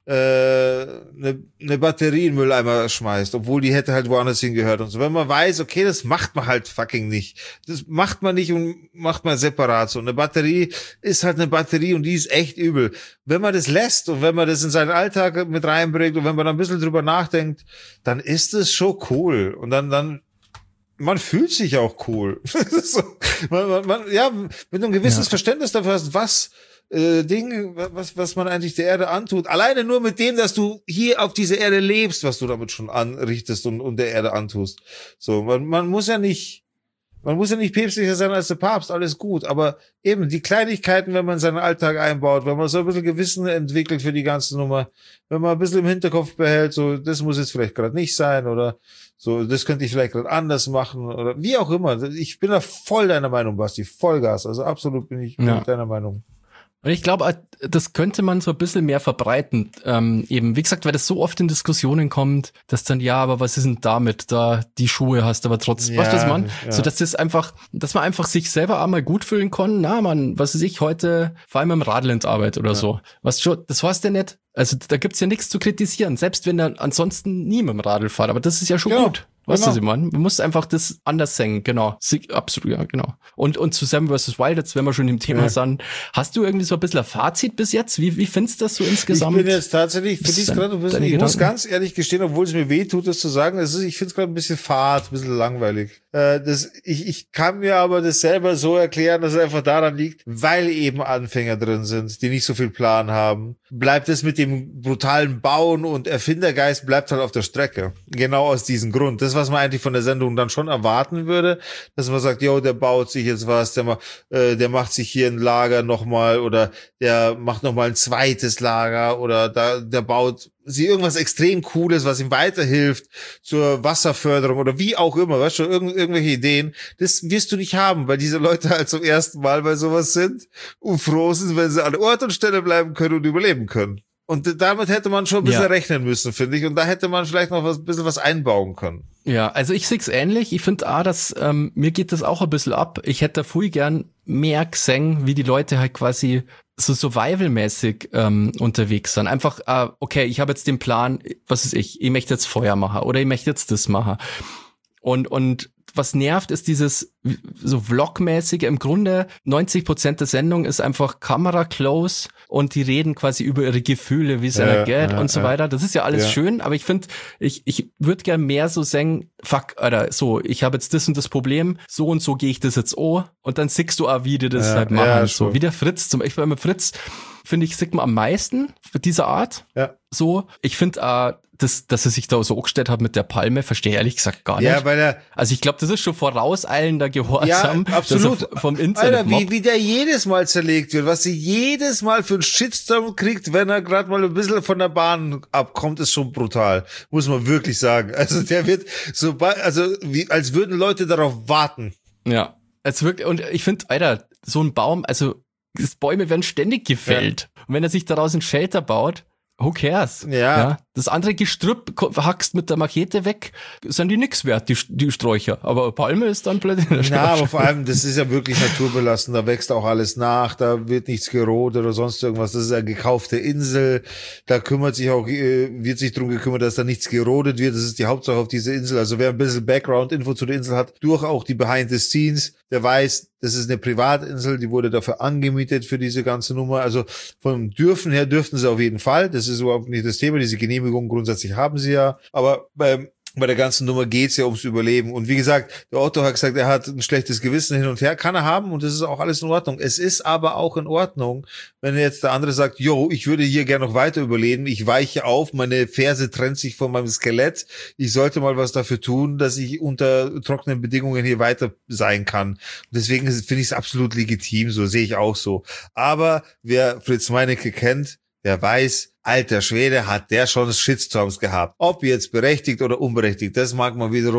eine, eine Batterie in den Mülleimer schmeißt, obwohl die hätte halt woanders hingehört und so. Wenn man weiß, okay, das macht man halt fucking nicht. Das macht man nicht und macht man separat so. Eine Batterie ist halt eine Batterie und die ist echt übel. Wenn man das lässt und wenn man das in seinen Alltag mit reinbringt und wenn man da ein bisschen drüber nachdenkt, dann ist es schon cool. Und dann, dann, man fühlt sich auch cool. so, man, man, man, ja, wenn du ein gewisses ja. Verständnis dafür hast, was Äh, Ding, was, was man eigentlich der Erde antut. Alleine nur mit dem, dass du hier auf dieser Erde lebst, was du damit schon anrichtest und, und der Erde antust. So, man, man muss ja nicht, man muss ja nicht päpstlicher sein als der Papst, alles gut. Aber eben die Kleinigkeiten, wenn man seinen Alltag einbaut, wenn man so ein bisschen Gewissen entwickelt für die ganze Nummer, wenn man ein bisschen im Hinterkopf behält, so, das muss jetzt vielleicht gerade nicht sein oder so, das könnte ich vielleicht gerade anders machen oder wie auch immer. Ich bin da voll deiner Meinung, Basti, Vollgas. Also absolut bin ich
ja.
deiner Meinung.
Und ich glaube, das könnte man so ein bisschen mehr verbreiten. Ähm, eben, wie gesagt, weil das so oft in Diskussionen kommt, dass dann, ja, aber was ist denn damit? Da die Schuhe hast, aber trotzdem, ja, weißt du, was man? Ja. So, dass das einfach, dass man einfach sich selber einmal gut fühlen kann. Na, man, was weiß ich, heute, vor allem im Radl ins Arbeit oder ja. so. Was schon, das heißt ja nicht, also da gibt's ja nichts zu kritisieren, selbst wenn er ansonsten nie mit dem Radl fährt. Aber das ist ja schon ja. gut. Weißt du, was ich meine? Man muss einfach das anders singen, genau. Absolut, ja, genau. Und, und zu Sam versus Wild, jetzt, wenn wir schon im Thema ja. sind, hast du irgendwie so ein bisschen ein Fazit bis jetzt? Wie, wie findest du das so insgesamt?
Ich bin jetzt tatsächlich, finde ich gerade ein bisschen, ich Gedanken? muss ganz ehrlich gestehen, obwohl es mir weh tut, das zu sagen, das ist, ich finde es gerade ein bisschen fad, ein bisschen langweilig. Äh, das, ich, ich kann mir aber das selber so erklären, dass es einfach daran liegt, weil eben Anfänger drin sind, die nicht so viel Plan haben. Bleibt es mit dem brutalen Bauen und Erfindergeist bleibt halt auf der Strecke. Genau aus diesem Grund. Das, was man eigentlich von der Sendung dann schon erwarten würde, dass man sagt, jo, der baut sich jetzt was, der, ma- äh, der macht sich hier ein Lager nochmal oder der macht nochmal ein zweites Lager oder da, der baut sie irgendwas extrem Cooles, was ihm weiterhilft zur Wasserförderung oder wie auch immer, weißt du, irgend, irgendwelche Ideen, das wirst du nicht haben, weil diese Leute halt zum ersten Mal bei sowas sind und froh sind, wenn sie an Ort und Stelle bleiben können und überleben können. Und damit hätte man schon ein bisschen ja. rechnen müssen, finde ich. Und da hätte man vielleicht noch was, ein bisschen was einbauen können.
Ja, also ich sehe es ähnlich. Ich finde auch, dass ähm, mir geht das auch ein bisschen ab. Ich hätte früh gern mehr gesehen, wie die Leute halt quasi so survival-mäßig ähm, unterwegs sind. Einfach, äh, okay, ich habe jetzt den Plan, was ist ich, ich möchte jetzt Feuer machen oder ich möchte jetzt das machen. Und, und was nervt, ist dieses so Vlog-mäßige. Im Grunde neunzig Prozent der Sendung ist einfach Kamera-Close und die reden quasi über ihre Gefühle, wie es einer geht ja, und so ja. weiter. Das ist ja alles ja. schön, aber ich finde, ich ich würde gerne mehr so sagen, fuck, Alter, so, ich habe jetzt das und das Problem, so und so gehe ich das jetzt an und dann siehst du auch, wie die das ja, halt machen. Ja, so wie der Fritz zum Beispiel. Mit Fritz, finde ich, sieht man am meisten dieser Art. Ja. So, ich finde äh, das, dass er sich da so angestellt hat mit der Palme, verstehe ich ehrlich gesagt gar nicht. Ja, weil er, also ich glaube, das ist schon vorauseilender Gehorsam.
Ja, absolut.
Vom Internet.
Alter, wie, wie der jedes Mal zerlegt wird, was sie jedes Mal für einen Shitstorm kriegt, wenn er gerade mal ein bisschen von der Bahn abkommt, ist schon brutal. Muss man wirklich sagen. Also der wird so, also wie, als würden Leute darauf warten.
Ja, als wirklich, und ich finde, Alter, so ein Baum, also Bäume werden ständig gefällt. Ja. Und wenn er sich daraus ein Shelter baut, who cares?
Ja.
ja. Das andere Gestrüpp hackst mit der Machete weg, sind die nix wert, die, die Sträucher. Aber Palme ist dann plötzlich in der
Ja, aber vor allem, das ist ja wirklich naturbelassen, da wächst auch alles nach, da wird nichts gerodet oder sonst irgendwas. Das ist eine gekaufte Insel, da kümmert sich auch, wird sich drum gekümmert, dass da nichts gerodet wird. Das ist die Hauptsache auf dieser Insel. Also wer ein bisschen Background-Info zu der Insel hat, durch auch die Behind the Scenes, der weiß, das ist eine Privatinsel, die wurde dafür angemietet für diese ganze Nummer. Also vom Dürfen her dürften sie auf jeden Fall. Das ist überhaupt nicht das Thema. Diese Genehmigung grundsätzlich haben sie ja. Aber beim Bei der ganzen Nummer geht's ja ums Überleben. Und wie gesagt, der Otto hat gesagt, er hat ein schlechtes Gewissen hin und her. Kann er haben und das ist auch alles in Ordnung. Es ist aber auch in Ordnung, wenn jetzt der andere sagt, yo, ich würde hier gerne noch weiter überleben. Ich weiche auf, meine Ferse trennt sich von meinem Skelett. Ich sollte mal was dafür tun, dass ich unter trockenen Bedingungen hier weiter sein kann. Und deswegen finde ich es absolut legitim. So sehe ich auch so. Aber wer Fritz Meinecke kennt, der weiß, alter Schwede, hat der schon Shitstorms gehabt. Ob jetzt berechtigt oder unberechtigt, das mag man wiederum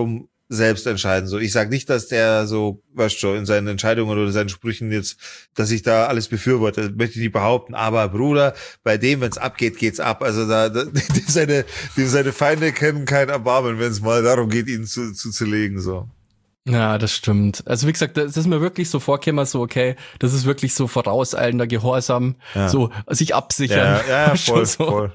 selbst entscheiden. So, ich sage nicht, dass der so, weißt du, schon, in seinen Entscheidungen oder seinen Sprüchen jetzt, dass ich da alles befürworte, das möchte ich nicht behaupten. Aber Bruder, bei dem, wenn es abgeht, geht's ab. Also da, da dem seine, dem seine Feinde kennen kein Erbarmen, wenn es mal darum geht, ihn zu, zu zerlegen. So.
Ja, das stimmt. Also wie gesagt, das ist mir wirklich so vorgekommen, so okay, das ist wirklich so vorauseilender Gehorsam,
Ja.
so sich absichern.
Ja, ja, voll,
so.
voll.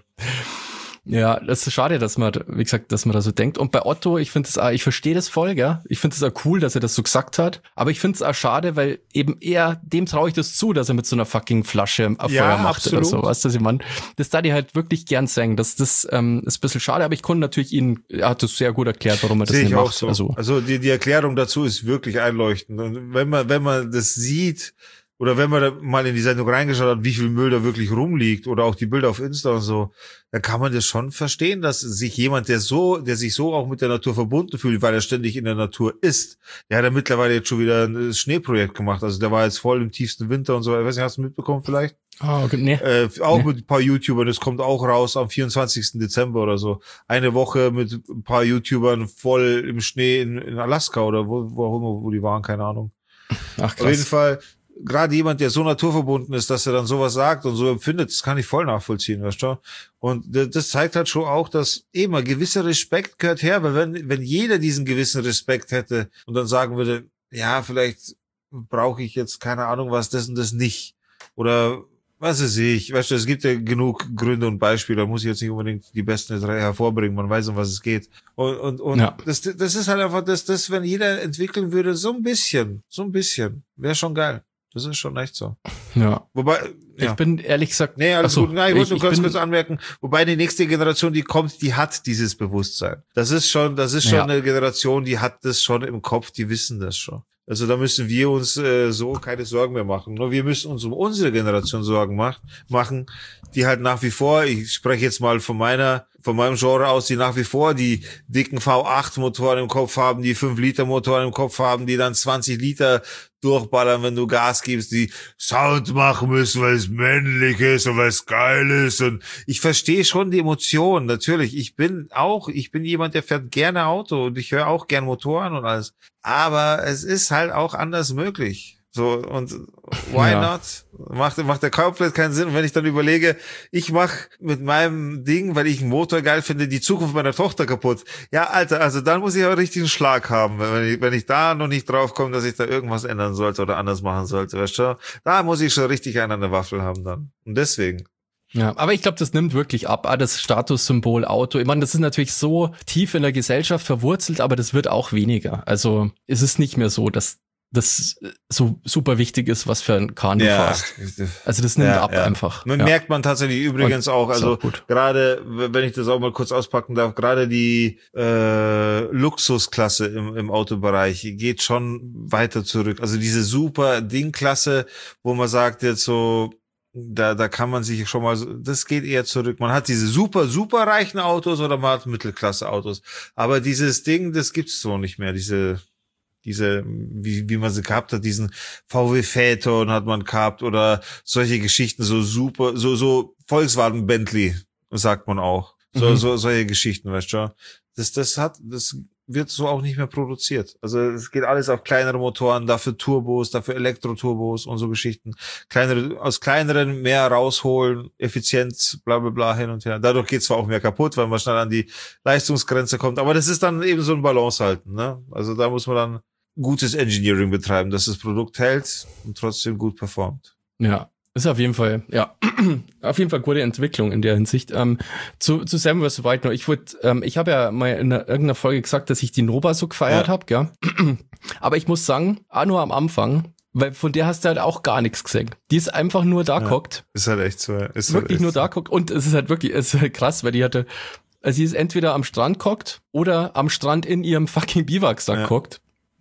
Ja, das ist schade, dass man, wie gesagt, dass man da so denkt. Und bei Otto, ich finde es auch, ich verstehe das voll, gell? Ich finde es auch cool, dass er das so gesagt hat. Aber ich finde es auch schade, weil eben er, dem traue ich das zu, dass er mit so einer fucking Flasche auf
Ja,
Feuer macht
absolut.
oder so. Weißt du, was ich meine? Das da die halt wirklich gern sagen. Das, das ähm, ist ein bisschen schade, aber ich konnte natürlich ihn, er hat das sehr gut erklärt, warum er das
Sehe
nicht
ich auch
macht.
so.
Also,
Also die, die Erklärung dazu ist wirklich einleuchtend. Und wenn man, wenn man das sieht, oder wenn man da mal in die Sendung reingeschaut hat, wie viel Müll da wirklich rumliegt, oder auch die Bilder auf Insta und so, dann kann man das schon verstehen, dass sich jemand, der so, der sich so auch mit der Natur verbunden fühlt, weil er ständig in der Natur ist, der hat ja mittlerweile jetzt schon wieder ein Schneeprojekt gemacht. Also der war jetzt voll im tiefsten Winter und so. Ich weiß nicht, hast du mitbekommen vielleicht?
ah, okay, nee.
Äh, auch
Nee.
mit ein paar YouTubern, das kommt auch raus am vierundzwanzigsten Dezember oder so. Eine Woche mit ein paar YouTubern voll im Schnee in, in Alaska oder wo, wo auch immer, wo die waren, keine Ahnung.
Ach,
Auf jeden
krass.
Fall, gerade jemand, der so naturverbunden ist, dass er dann sowas sagt und so empfindet, das kann ich voll nachvollziehen, weißt du? Und das zeigt halt schon auch, dass eben ein gewisser Respekt gehört her, weil wenn, wenn jeder diesen gewissen Respekt hätte und dann sagen würde, ja, vielleicht brauche ich jetzt keine Ahnung was, das und das nicht. Oder was weiß ich, weißt du, es gibt ja genug Gründe und Beispiele, da muss ich jetzt nicht unbedingt die besten drei hervorbringen, man weiß, um was es geht. Und, und, und
Ja.
das, das ist halt einfach das, das, wenn jeder entwickeln würde, so ein bisschen, so ein bisschen, wäre schon geil. Das ist schon echt so.
Ja.
Wobei, ja.
Ich bin ehrlich gesagt.
Nee, alles
Ach so,
gut. Nein, ich wollte nur
ich
ganz
bin-
kurz anmerken, wobei die nächste Generation, die kommt, die hat dieses Bewusstsein. Das ist schon, das ist schon
Ja.
eine Generation, die hat das schon im Kopf, die wissen das schon. Also da müssen wir uns äh, so keine Sorgen mehr machen. Nur wir müssen uns um unsere Generation Sorgen mach, machen, die halt nach wie vor, ich spreche jetzt mal von meiner, von meinem Genre aus, die nach wie vor die dicken V acht Motoren im Kopf haben, die fünf Liter Motoren im Kopf haben, die dann zwanzig Liter durchballern, wenn du Gas gibst, die Sound machen müssen, weil es männlich ist und weil es geil ist. Und ich verstehe schon die Emotionen, natürlich. Ich bin auch, ich bin jemand, der fährt gerne Auto und ich höre auch gern Motoren und alles. Aber es ist halt auch anders möglich. So, und why
Ja.
not? Macht, macht der komplett keinen Sinn. Und wenn ich dann überlege, ich mache mit meinem Ding, weil ich einen Motor geil finde, die Zukunft meiner Tochter kaputt. Ja, Alter, also dann muss ich aber richtig einen Schlag haben, wenn ich, wenn ich da noch nicht drauf komme, dass ich da irgendwas ändern sollte oder anders machen sollte, weißt du? Da muss ich schon richtig einen an der Waffel haben dann. Und deswegen.
Ja, aber ich glaube, das nimmt wirklich ab. Ah, das Statussymbol Auto. Ich meine, das ist natürlich so tief in der Gesellschaft verwurzelt, aber das wird auch weniger. Also es ist nicht mehr so, dass das so super wichtig ist, was für ein Kahn du fährst. Also das nimmt
Ja,
ab
ja.
einfach.
Man
Ja.
merkt man tatsächlich übrigens
Und
auch,
ist
also
auch gut.
gerade, wenn ich das auch mal kurz auspacken darf, gerade die äh, Luxusklasse im, im Autobereich geht schon weiter zurück. Also diese super Dingklasse, wo man sagt jetzt so, da da kann man sich schon mal, so, das geht eher zurück. Man hat diese super, super reichen Autos oder man hat Mittelklasse-Autos. Aber dieses Ding, das gibt's so nicht mehr, diese diese, wie, wie man sie gehabt hat, diesen V W Phaeton hat man gehabt oder solche Geschichten, so super, so, so Volkswagen Bentley, sagt man auch. So,
Mhm.
so, solche Geschichten, weißt du. Das, das hat, das wird so auch nicht mehr produziert. Also, es geht alles auf kleinere Motoren, dafür Turbos, dafür Elektroturbos und so Geschichten. Kleinere, aus kleineren mehr rausholen, Effizienz, bla, bla, bla, hin und her. Dadurch geht zwar auch mehr kaputt, weil man schnell an die Leistungsgrenze kommt, aber das ist dann eben so ein Balance halten, ne? Also, da muss man dann gutes Engineering betreiben, dass das Produkt hält und trotzdem gut performt.
Ja, ist auf jeden Fall, ja, auf jeden Fall gute Entwicklung in der Hinsicht. Ähm, zu, zu Sam versus. White noch. Ich wurde, ähm, ich habe ja mal in einer, irgendeiner Folge gesagt, dass ich die Nova so gefeiert
Ja.
habe, gell? Aber ich muss sagen, auch nur am Anfang, weil von der hast du halt auch gar nichts gesehen. Die ist einfach nur da
Ja.
gehockt.
Ist halt echt so. Ist halt
Wirklich
echt
nur
so.
da guckt. Und es ist halt wirklich, es ist halt krass, weil die hatte, also sie ist entweder am Strand guckt oder am Strand in ihrem fucking Biwaksack
Ja.
guckt.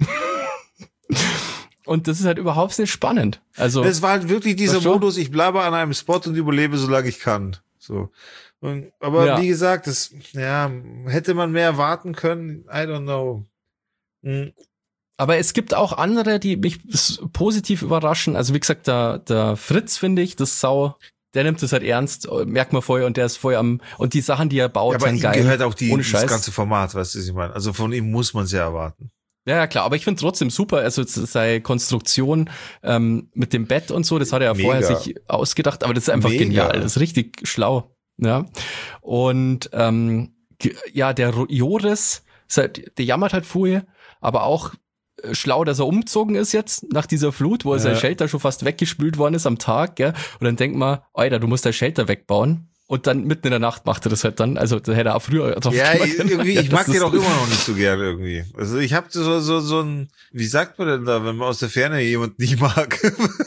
Und das ist halt überhaupt nicht spannend. Also,
Es war halt wirklich dieser
Weißt du?
Modus, ich bleibe an einem Spot und überlebe, solange ich kann. So. Und, aber
Ja.
wie gesagt, das, ja, hätte man mehr warten können, I don't know. Hm.
aber es gibt auch andere, die mich s- positiv überraschen. Also wie gesagt, der, der Fritz finde ich, das sau, der nimmt es halt ernst, merkt man voll, und der ist voll am, und die Sachen, die er baut,
Ja, aber
sind
ihm
geil.
gehört auch die,
ohne
das
Scheiß.
ganze Format, weißt du, was ich meine? Also von ihm muss man es ja erwarten.
Ja, ja, klar, aber ich finde trotzdem super, also seine Konstruktion ähm, mit dem Bett und so, das hat er ja
Mega.
vorher sich ausgedacht, aber das ist einfach
Mega.
genial, das ist richtig schlau, ja. Und ähm, ge- ja, der Ro- Joris, ist halt, der jammert halt vorher, aber auch äh, schlau, dass er umgezogen ist jetzt nach dieser Flut, wo
Ja.
sein Shelter schon fast weggespült worden ist am Tag, gell? Und dann denkt man, Alter, du musst dein Shelter wegbauen. Und dann mitten in der Nacht macht er das halt dann, also da hätte er auch früher drauf
Ja,
kommen können.
irgendwie, ich
Das
mag den
ist-
auch immer noch nicht so gern irgendwie. Also ich habe so, so, so ein, wie sagt man denn da, wenn man aus der Ferne jemanden nicht mag?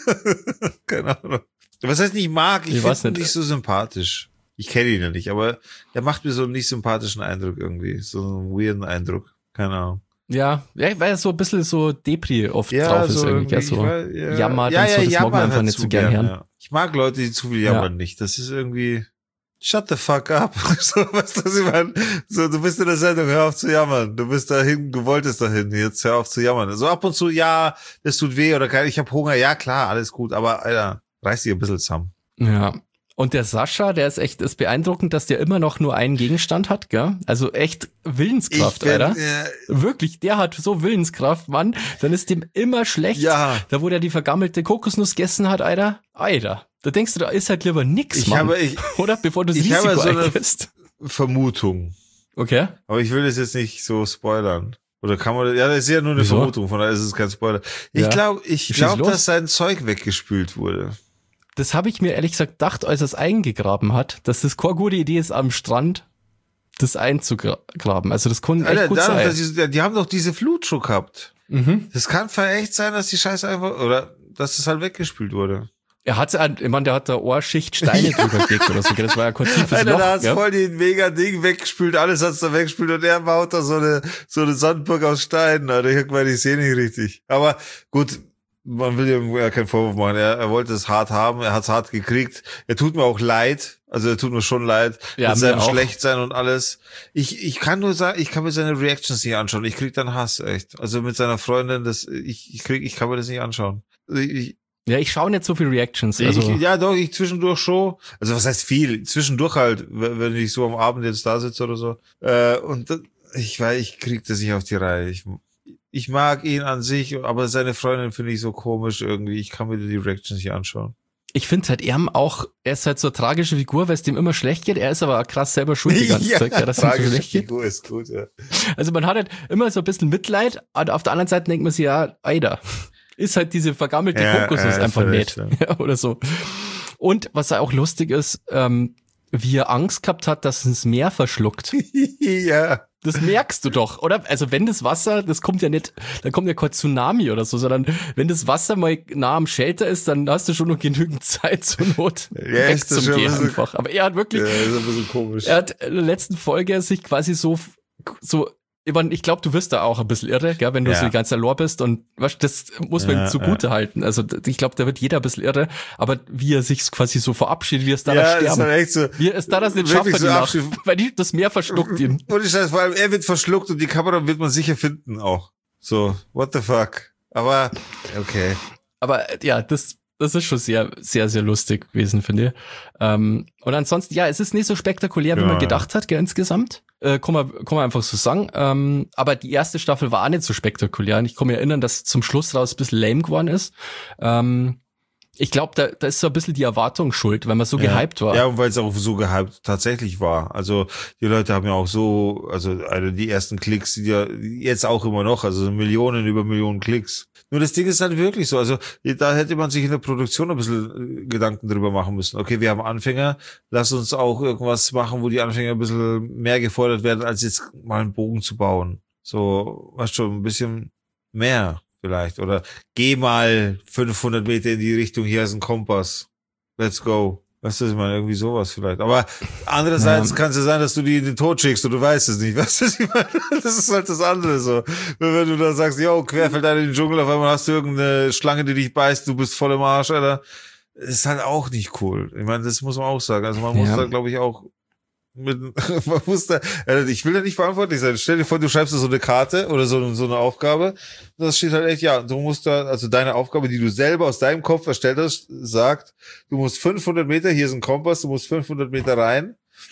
Keine Ahnung. Was heißt nicht mag? Ich,
Ich weiß
finde ihn
nicht.
nicht so sympathisch. Ich kenne ihn ja nicht, aber er macht mir so einen nicht sympathischen Eindruck irgendwie. So einen weirden Eindruck. Keine Ahnung.
Ja, ja, weil er so ein bisschen so Depri oft
Ja,
drauf ist
so
irgendwie,
irgendwie,
gell, so
ich weiß, ja,
jammert
ja,
und so,
ja,
das mag man
jammert
einfach
halt
nicht so
zu
gern hören.
Ja. Ich mag Leute, die zu viel jammern nicht. Das ist irgendwie, shut the fuck up. So, weißt du, was ich meine? So, du bist in der Sendung, hör auf zu jammern. Du bist dahin, du wolltest dahin, jetzt hör auf zu jammern. So ab und zu, ja, das tut weh oder kein, ich hab Hunger, ja klar, alles gut, aber Alter, reiß dich ein bisschen zusammen.
Ja. Und der Sascha, der ist echt, ist beeindruckend, dass der immer noch nur einen Gegenstand hat, gell? Also echt Willenskraft,
bin,
Alter.
äh,
Wirklich, der hat so Willenskraft, Mann. Dann ist dem immer schlecht.
Ja.
Da, wo der die vergammelte Kokosnuss gegessen hat, Alter. Alter. Da denkst du, da ist halt lieber nix,
Ich
Mann.
habe- ich-
Oder? Bevor du das
ich habe
Risiko
so eine-
eingehst.
Vermutung.
Okay.
Aber ich will das jetzt nicht so spoilern. Oder kann man, ja, das ist ja nur eine
Wieso?
Vermutung, von daher ist es kein Spoiler. Ich
Ja.
glaube, ich
Schieß
glaube,
los.
dass sein Zeug weggespült wurde.
Das habe ich mir ehrlich gesagt gedacht, als er es eingegraben hat, dass das keine gute Idee ist, am Strand das einzugraben. Also das kann echt
Alter,
gut
dadurch,
sein.
dass die, die haben doch diese Flut schon gehabt.
Mhm.
Das kann vielleicht echt sein, dass die Scheiße einfach, oder dass es halt weggespült wurde.
Er hat, ich meine, der hat da Ohrschicht Steine
Ja.
drüber gelegt oder so. gell? Das war ja kein tiefes
Alter,
Loch.
da hast
gell?
voll den mega Ding weggespült, alles hat's da weggespült und er baut da so eine, so eine Sandburg aus Steinen, Alter. Ich meine, ich sehe nicht richtig. Aber gut, man will ihm ja keinen Vorwurf machen. Er, er wollte es hart haben, er hat's hart gekriegt. Er tut mir auch leid. Also er tut mir schon leid.
Ja,
mit
mir
seinem
auch.
Schlechtsein und alles. Ich, ich kann nur sagen, ich kann mir seine Reactions nicht anschauen. Ich krieg dann Hass, echt. Also mit seiner Freundin, das, ich, ich krieg, ich kann mir das nicht anschauen. Ich,
Ja, ich schaue nicht so viel Reactions. Also,
ich, ja, doch, ich zwischendurch schon. Also was heißt viel? Zwischendurch halt, wenn wenn ich so am Abend jetzt da sitze oder so. Äh, und das, ich weiß, ich krieg das nicht auf die Reihe. Ich, ich mag ihn an sich, aber seine Freundin finde ich so komisch irgendwie. Ich kann mir die Reactions nicht anschauen.
ich finde halt, er auch, er ist halt so eine tragische Figur, weil es dem immer schlecht geht. Er ist aber krass selber schuld die ganze Zeit, ja, dass es ihm so
tragische
schlecht geht.
Figur ist gut, ja.
Also man hat halt immer so ein bisschen Mitleid, aber auf der anderen Seite denkt man sich, ja, Alter, ist halt diese vergammelte
Ja,
Kokosnuss
ja,
einfach
vielleicht,
nicht. Ja, oder so. Und was auch lustig ist, ähm, wie er Angst gehabt hat, dass es Meer verschluckt.
ja.
Das merkst du doch, oder? Also wenn das Wasser, das kommt ja nicht, dann kommt ja kein Tsunami oder so, sondern wenn das Wasser mal nah am Shelter ist, dann hast du schon noch genügend Zeit zur Not
Ja, ist das schon ein
wegzugehen
bisschen-
einfach. Aber er hat wirklich,
Ja, ist ein bisschen komisch.
er hat in der letzten Folge sich quasi so, so, ich, mein, ich glaube, du wirst da auch ein bisschen irre, gell, wenn du
Ja.
so die ganze Lore bist und weißt, das muss man
Ja,
ihm zugute halten. Also ich glaube, da wird jeder ein bisschen irre, aber wie er sich quasi so verabschiedet, wie er es da
ja,
das
ist
sterben.
halt echt so.
Wie er es da das nicht
Wirklich
schafft,
so
die Nacht,
Abschied-
weil die, das Meer verschluckt ihn.
Und ich weiß, vor allem, er wird verschluckt und die Kamera wird man sicher finden auch. So, what the fuck. Aber, okay.
Aber äh, ja, das, das ist schon sehr, sehr, sehr lustig gewesen, finde ich. Ähm, und ansonsten, ja, es ist nicht so spektakulär, wie
Ja,
man gedacht hat, gell, insgesamt. Äh, kann, man, kann man einfach so sagen. Ähm, aber die erste Staffel war auch nicht so spektakulär. Und ich kann mich erinnern, dass zum Schluss raus ein bisschen lame geworden ist. Ähm, ich glaube, da, da ist so ein bisschen die Erwartung schuld, weil man so
Ja.
gehypt war.
Ja, und weil es auch so gehypt tatsächlich war. Also die Leute haben ja auch so, also eine, die ersten Klicks sind ja jetzt auch immer noch, also Millionen über Millionen Klicks. Nur das Ding ist halt wirklich so, also da hätte man sich in der Produktion ein bisschen äh, Gedanken drüber machen müssen. Okay, wir haben Anfänger, lass uns auch irgendwas machen, wo die Anfänger ein bisschen mehr gefordert werden, als jetzt mal einen Bogen zu bauen. So, weißt schon, ein bisschen mehr vielleicht. Oder geh mal fünfhundert Meter in die Richtung, hier ist ein Kompass. Let's go. Weißt du, ich meine, irgendwie sowas vielleicht. Aber andererseits
Ja.
kann es ja sein, dass du die in den Tod schickst und du weißt es nicht. Weißt du, was ich meine? Das ist halt das andere so. Wenn, wenn du da sagst, yo, querfällt einer in den Dschungel, auf einmal hast du irgendeine Schlange, die dich beißt, du bist voll im Arsch, Alter. Das ist halt auch nicht cool. Ich meine, das muss man auch sagen. Also man muss
Ja.
da, glaube ich, auch, mit, man muss da, ich will da nicht verantwortlich sein. Stell dir vor, du schreibst da so eine Karte oder so, so eine Aufgabe. Das steht halt echt, ja, du musst da, also deine Aufgabe, die du selber aus deinem Kopf erstellt hast, sagt, du musst fünfhundert Meter, hier ist ein Kompass, du musst fünfhundert Meter rein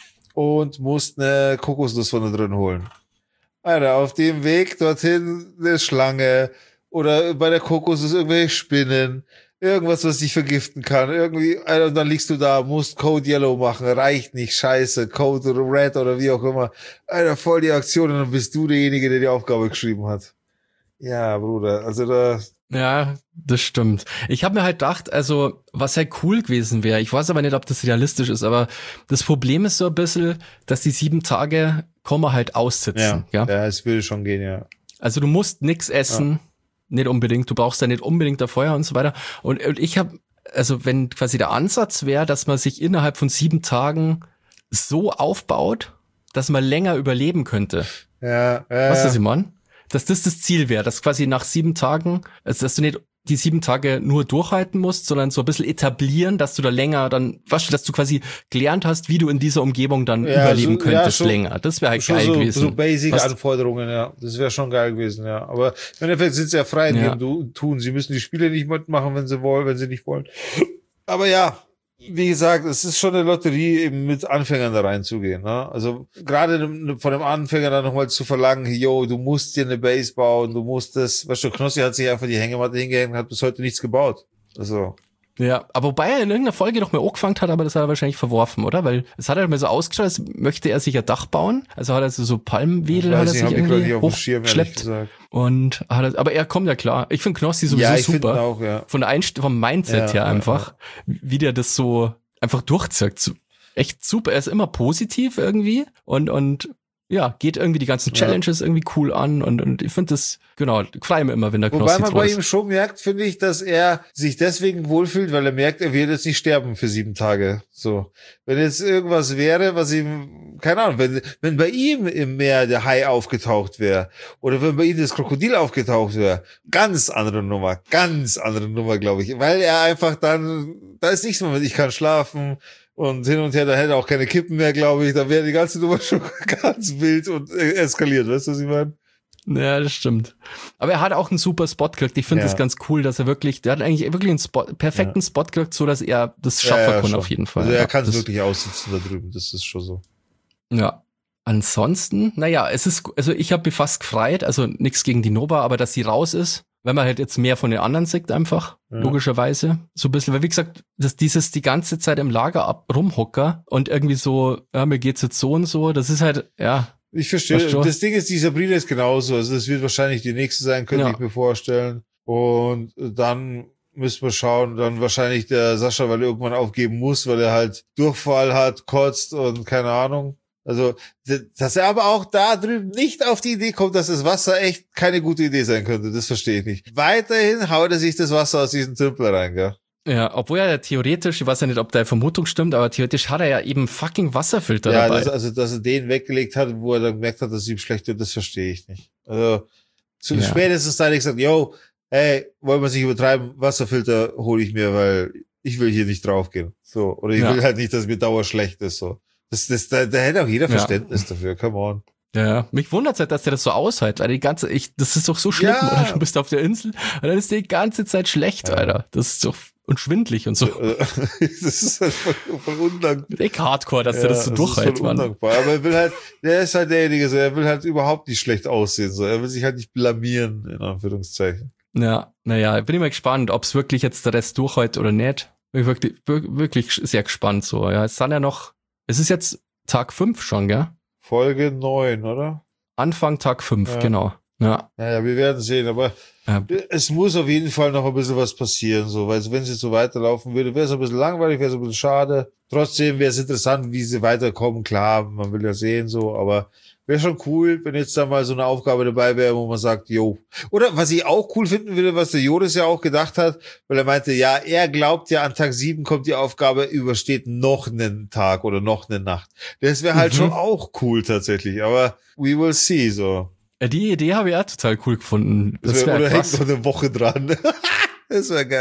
und musst eine Kokosnuss von da drin holen. Alter, auf dem Weg dorthin eine Schlange oder bei der Kokosnuss irgendwelche Spinnen. Irgendwas, was dich vergiften kann. Irgendwie, Alter, und dann liegst du da, musst Code Yellow machen, reicht nicht, scheiße, Code Red oder wie auch immer. Alter, voll die Aktion und dann bist du derjenige, der die Aufgabe geschrieben hat. Ja, Bruder, also da...
Ja, das stimmt. Ich habe mir halt gedacht, also, was halt cool gewesen wäre, ich weiß aber nicht, ob das realistisch ist, aber das Problem ist so ein bisschen, dass die sieben Tage Komma halt aussitzen.
Ja,
ja,
ja, es würde schon gehen, ja.
Also du musst nix essen, ja. Nicht unbedingt, du brauchst ja nicht unbedingt ein Feuer und so weiter. Und, und ich habe, also wenn quasi der Ansatz wäre, dass man sich innerhalb von sieben Tagen so aufbaut, dass man länger überleben könnte.
Ja, ja.
Was ist das, Mann? Dass das das Ziel wäre, dass quasi nach sieben Tagen, also dass du nicht die sieben Tage nur durchhalten musst, sondern so ein bisschen etablieren, dass du da länger dann, weißt du, dass du quasi gelernt hast, wie du in dieser Umgebung dann ja, überleben so, könntest ja, schon, länger. Das wäre halt geil
so,
gewesen.
So Basic-Anforderungen, ja. Das wäre schon geil gewesen, ja. Aber im Endeffekt sind sie ja frei in ja. ihrem Tun. Sie müssen die Spiele nicht mitmachen, wenn sie wollen, wenn sie nicht wollen. Aber ja, wie gesagt, es ist schon eine Lotterie, eben mit Anfängern da reinzugehen, ne? Also, gerade von dem Anfänger dann nochmal zu verlangen, yo, du musst dir eine Base bauen, du musst das, weißt du, Knossi hat sich einfach die Hängematte hingehängt und hat bis heute nichts gebaut. Also.
Ja, aber wobei er in irgendeiner Folge noch mal angefangen hat, aber das hat er wahrscheinlich verworfen, oder? Weil es hat halt mal so ausgeschaut, als möchte er sich ein Dach bauen. Also hat er so, so Palmwedel, hat er sich irgendwie hochgeschleppt. Und hat er, aber er kommt ja klar. Ich finde Knossi sowieso
ja, ich
super.
Auch, ja.
Von der Einst- vom Mindset
ja,
her einfach. Ja, ja. Wie der das so einfach durchzieht. Echt super. Er ist immer positiv irgendwie und, und, ja, geht irgendwie die ganzen Challenges ja. irgendwie cool an und, und ich finde das, genau, freue mich immer, wenn der Knossi
Wobei man bei ihm schon merkt, finde ich, dass er sich deswegen wohlfühlt, weil er merkt, er wird jetzt nicht sterben für sieben Tage. So. Wenn jetzt irgendwas wäre, was ihm, keine Ahnung, wenn, wenn bei ihm im Meer der Hai aufgetaucht wäre oder wenn bei ihm das Krokodil aufgetaucht wäre, ganz andere Nummer, ganz andere Nummer, glaube ich, weil er einfach dann, da ist nichts mehr mit, ich kann schlafen, und hin und her, da hätte er auch keine Kippen mehr, glaube ich. Da wäre die ganze Nummer schon ganz wild und eskaliert. Weißt du, was ich meine?
Ja, das stimmt. Aber er hat auch einen super Spot gekriegt. Ich finde
ja.
das ganz cool, dass er wirklich, der hat eigentlich wirklich einen Spot, perfekten ja. Spot gekriegt, so dass er das schaffen
ja, ja,
kann
schon.
auf jeden Fall.
Also er
ja,
kann es wirklich aussitzen da drüben. Das ist schon so.
Ja. Ansonsten, naja, es ist, also ich habe mich fast gefreut, also nichts gegen die Nova, aber dass sie raus ist, wenn man halt jetzt mehr von den anderen sieht einfach, ja. logischerweise. So ein bisschen, weil wie gesagt, dass dieses die ganze Zeit im Lager ab rumhocker und irgendwie so, ja, mir geht's jetzt so und so, das ist halt, ja.
Ich verstehe, das Ding ist, die Sabrina ist genauso, also das wird wahrscheinlich die nächste sein, könnte ja. ich mir vorstellen. Und dann müssen wir schauen, dann wahrscheinlich der Sascha, weil er irgendwann aufgeben muss, weil er halt Durchfall hat, kotzt und keine Ahnung. Also, dass er aber auch da drüben nicht auf die Idee kommt, dass das Wasser echt keine gute Idee sein könnte, das verstehe ich nicht. Weiterhin haut er sich das Wasser aus diesem Tümpel rein, gell?
Ja, obwohl er ja theoretisch, ich weiß ja nicht, ob deine Vermutung stimmt, aber theoretisch hat er ja eben fucking Wasserfilter
ja,
dabei.
Ja, also, dass er den weggelegt hat, wo er dann gemerkt hat, dass es ihm schlecht wird, das verstehe ich nicht. Also, zu ja. spätestens da hat er gesagt, yo, hey, wollen wir sich übertreiben, Wasserfilter hole ich mir, weil ich will hier nicht draufgehen. So, oder ich ja. will halt nicht, dass mir Dauer schlecht ist, so. Das, das, da, da hätte auch jeder Verständnis ja. dafür, come on.
Ja, mich wundert halt, dass der das so aushält, weil die ganze, ich, das ist doch so schlimm,
ja.
oder? Du bist auf der Insel und dann ist die ganze Zeit schlecht, ja. Alter. Das ist doch, und schwindlig und so.
Das ist halt voll, voll undankbar.
Echt hardcore, dass ja, der das so durchhält, Mann.
Undankbar. Aber er will halt, der ist halt derjenige, so, er will halt überhaupt nicht schlecht aussehen, so. Er will sich halt nicht blamieren, in Anführungszeichen.
Ja, naja, bin ich mal gespannt, ob es wirklich jetzt der Rest durchhält oder nicht. Bin ich wirklich, wirklich sehr gespannt, so. Ja, es sind ja noch, es ist jetzt Tag fünf schon, gell?
Folge neun, oder?
Anfang Tag fünf, ja. Genau. Ja.
Naja, wir werden sehen, aber ja. es muss auf jeden Fall noch ein bisschen was passieren, so, weil wenn es jetzt so weiterlaufen würde, wäre es ein bisschen langweilig, wäre es ein bisschen schade. Trotzdem wäre es interessant, wie sie weiterkommen, klar, man will ja sehen, so, aber wäre schon cool, wenn jetzt da mal so eine Aufgabe dabei wäre, wo man sagt, jo. Oder was ich auch cool finden würde, was der Joris ja auch gedacht hat, weil er meinte, ja, er glaubt ja, an Tag sieben kommt die Aufgabe, übersteht noch einen Tag oder noch eine Nacht. Das wäre halt mhm. schon auch cool tatsächlich, aber we will see, so.
Die Idee habe ich auch total cool gefunden. Das
wär,
wär
oder
krass.
hängt noch eine Woche dran. Das wäre geil.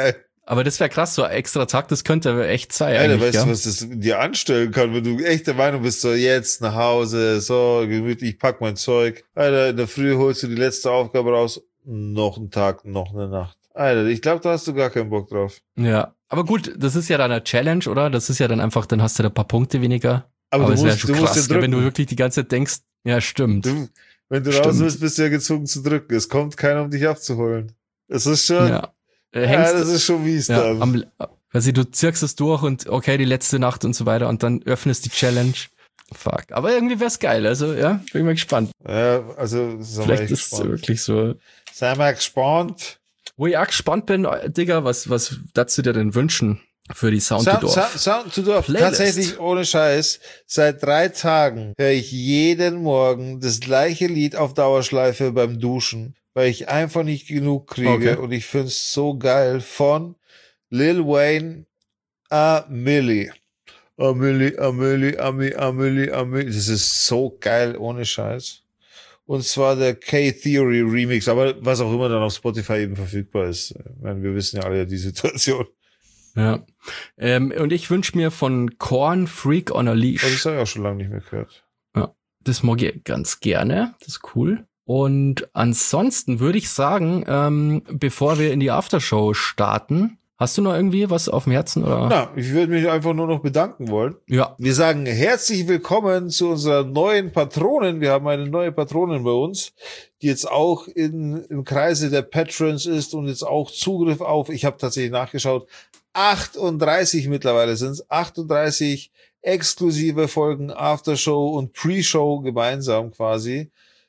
Aber das wäre krass, so ein extra Tag, das könnte echt sein.
Alter, weißt
ja?
du, was das dir anstellen kann, wenn du echt der Meinung bist, so jetzt nach Hause, so gemütlich, ich pack mein Zeug. Alter, in der Früh holst du die letzte Aufgabe raus, noch ein Tag, noch eine Nacht. Alter, ich glaube, da hast du gar keinen Bock drauf.
Ja, aber gut, das ist ja dann eine Challenge, oder? Das ist ja dann einfach, dann hast du da ein paar Punkte weniger.
Aber,
aber
du
es wäre
musst,
schon
du musst
krass,
ja drücken.
wenn du wirklich die ganze Zeit denkst, ja, stimmt.
Du, wenn du
Stimmt.
raus bist, bist du ja gezwungen zu drücken. Es kommt keiner, um dich abzuholen. Es ist schon,
Ja, äh,
ja
hängst,
das ist schon mies
ja,
dann.
am, also du zirkst es durch und okay, die letzte Nacht und so weiter und dann öffnest die Challenge. Fuck. Aber irgendwie wär's geil. Also, ja, bin ich mal gespannt.
Ja, also, sind wir
Vielleicht
echt
ist es
gespannt.
wirklich so.
Sei mal gespannt.
Wo ich auch gespannt bin, Digga, was, was darfst du dir denn wünschen für die Sound to
Sound,
Dorf?
Sound, Sound to Dorf.
Playlist.
Tatsächlich ohne Scheiß. Seit drei Tagen höre ich jeden Morgen das gleiche Lied auf Dauerschleife beim Duschen, weil ich einfach nicht genug kriege.
Okay.
Und ich find's so geil von Lil Wayne, A Milli. A Milli, A Milli, A Milli, A Milli, A Milli. Das ist so geil, ohne Scheiß. Und zwar der K-Theory Remix, aber was auch immer dann auf Spotify eben verfügbar ist. Ich meine, wir wissen ja alle die Situation.
Ja. Ähm, und ich wünsche mir von Korn Freak on a Leash.
Aber das habe ich auch schon lange nicht mehr gehört.
Das mag ich ganz gerne. Das ist cool. Und ansonsten würde ich sagen, ähm, bevor wir in die Aftershow starten, hast du noch irgendwie was auf dem Herzen? Oder?
Na, ich würde mich einfach nur noch bedanken wollen.
Ja.
Wir sagen herzlich willkommen zu unserer neuen Patronin. Wir haben eine neue Patronin bei uns, die jetzt auch in, im Kreise der Patrons ist und jetzt auch Zugriff auf, ich habe tatsächlich nachgeschaut, achtunddreißig mittlerweile sind es, achtunddreißig exklusive Folgen Aftershow und Pre-Show gemeinsam quasi.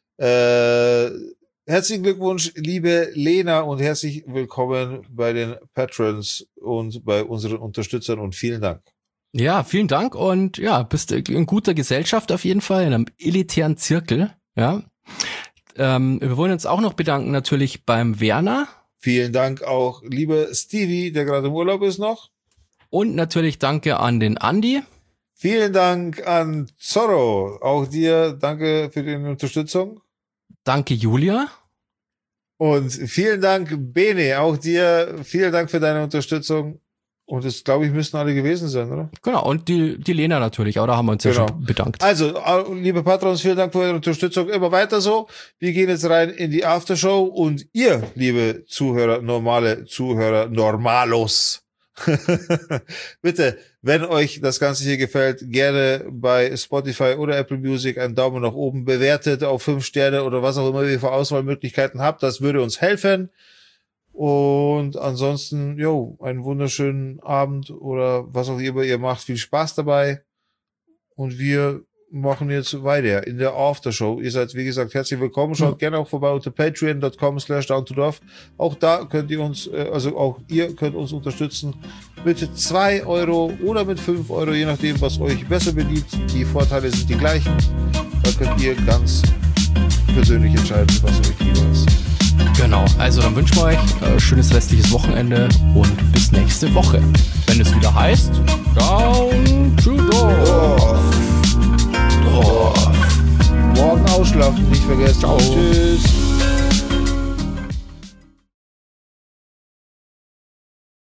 Äh, herzlichen Glückwunsch, liebe Lena, und herzlich willkommen bei den Patrons und bei unseren Unterstützern und vielen Dank.
Ja, vielen Dank und ja, bist in guter Gesellschaft auf jeden Fall, in einem elitären Zirkel. Ja. Ähm, wir wollen uns auch noch bedanken natürlich beim Werner.
Vielen Dank auch, lieber Stevie, der gerade im Urlaub ist noch.
Und natürlich danke an den Andi.
Vielen Dank an Zorro. Auch dir danke für die Unterstützung.
Danke, Julia.
Und vielen Dank, Bene. Auch dir vielen Dank für deine Unterstützung. Und das, glaube ich, müssten alle gewesen sein, oder?
Genau, und die, die Lena natürlich, auch da haben wir uns ja
Genau.
schon bedankt.
Also, liebe Patrons, vielen Dank für eure Unterstützung. Immer weiter so. Wir gehen jetzt rein in die Aftershow und ihr, liebe Zuhörer, normale Zuhörer, Normalos, bitte, wenn euch das Ganze hier gefällt, gerne bei Spotify oder Apple Music einen Daumen nach oben, bewertet auf fünf Sterne oder was auch immer ihr für Auswahlmöglichkeiten habt. Das würde uns helfen. Und ansonsten, jo, einen wunderschönen Abend oder was auch immer ihr macht. Viel Spaß dabei. Und wir machen jetzt weiter in der Aftershow. Ihr seid, wie gesagt, herzlich willkommen. Schaut ja. gerne auch vorbei unter patreon dot com slash down to dorf. Auch da könnt ihr uns, also auch ihr könnt uns unterstützen mit zwei Euro oder mit fünf Euro, je nachdem, was euch besser beliebt. Die Vorteile sind die gleichen. Da könnt ihr ganz persönlich entscheiden, was euch lieber ist.
Genau, also dann wünschen wir euch ein schönes restliches Wochenende und bis nächste Woche, wenn es wieder heißt Down to Dorf. Dorf.
Morgen ausschlafen, nicht vergessen.
Ciao.
Tschüss.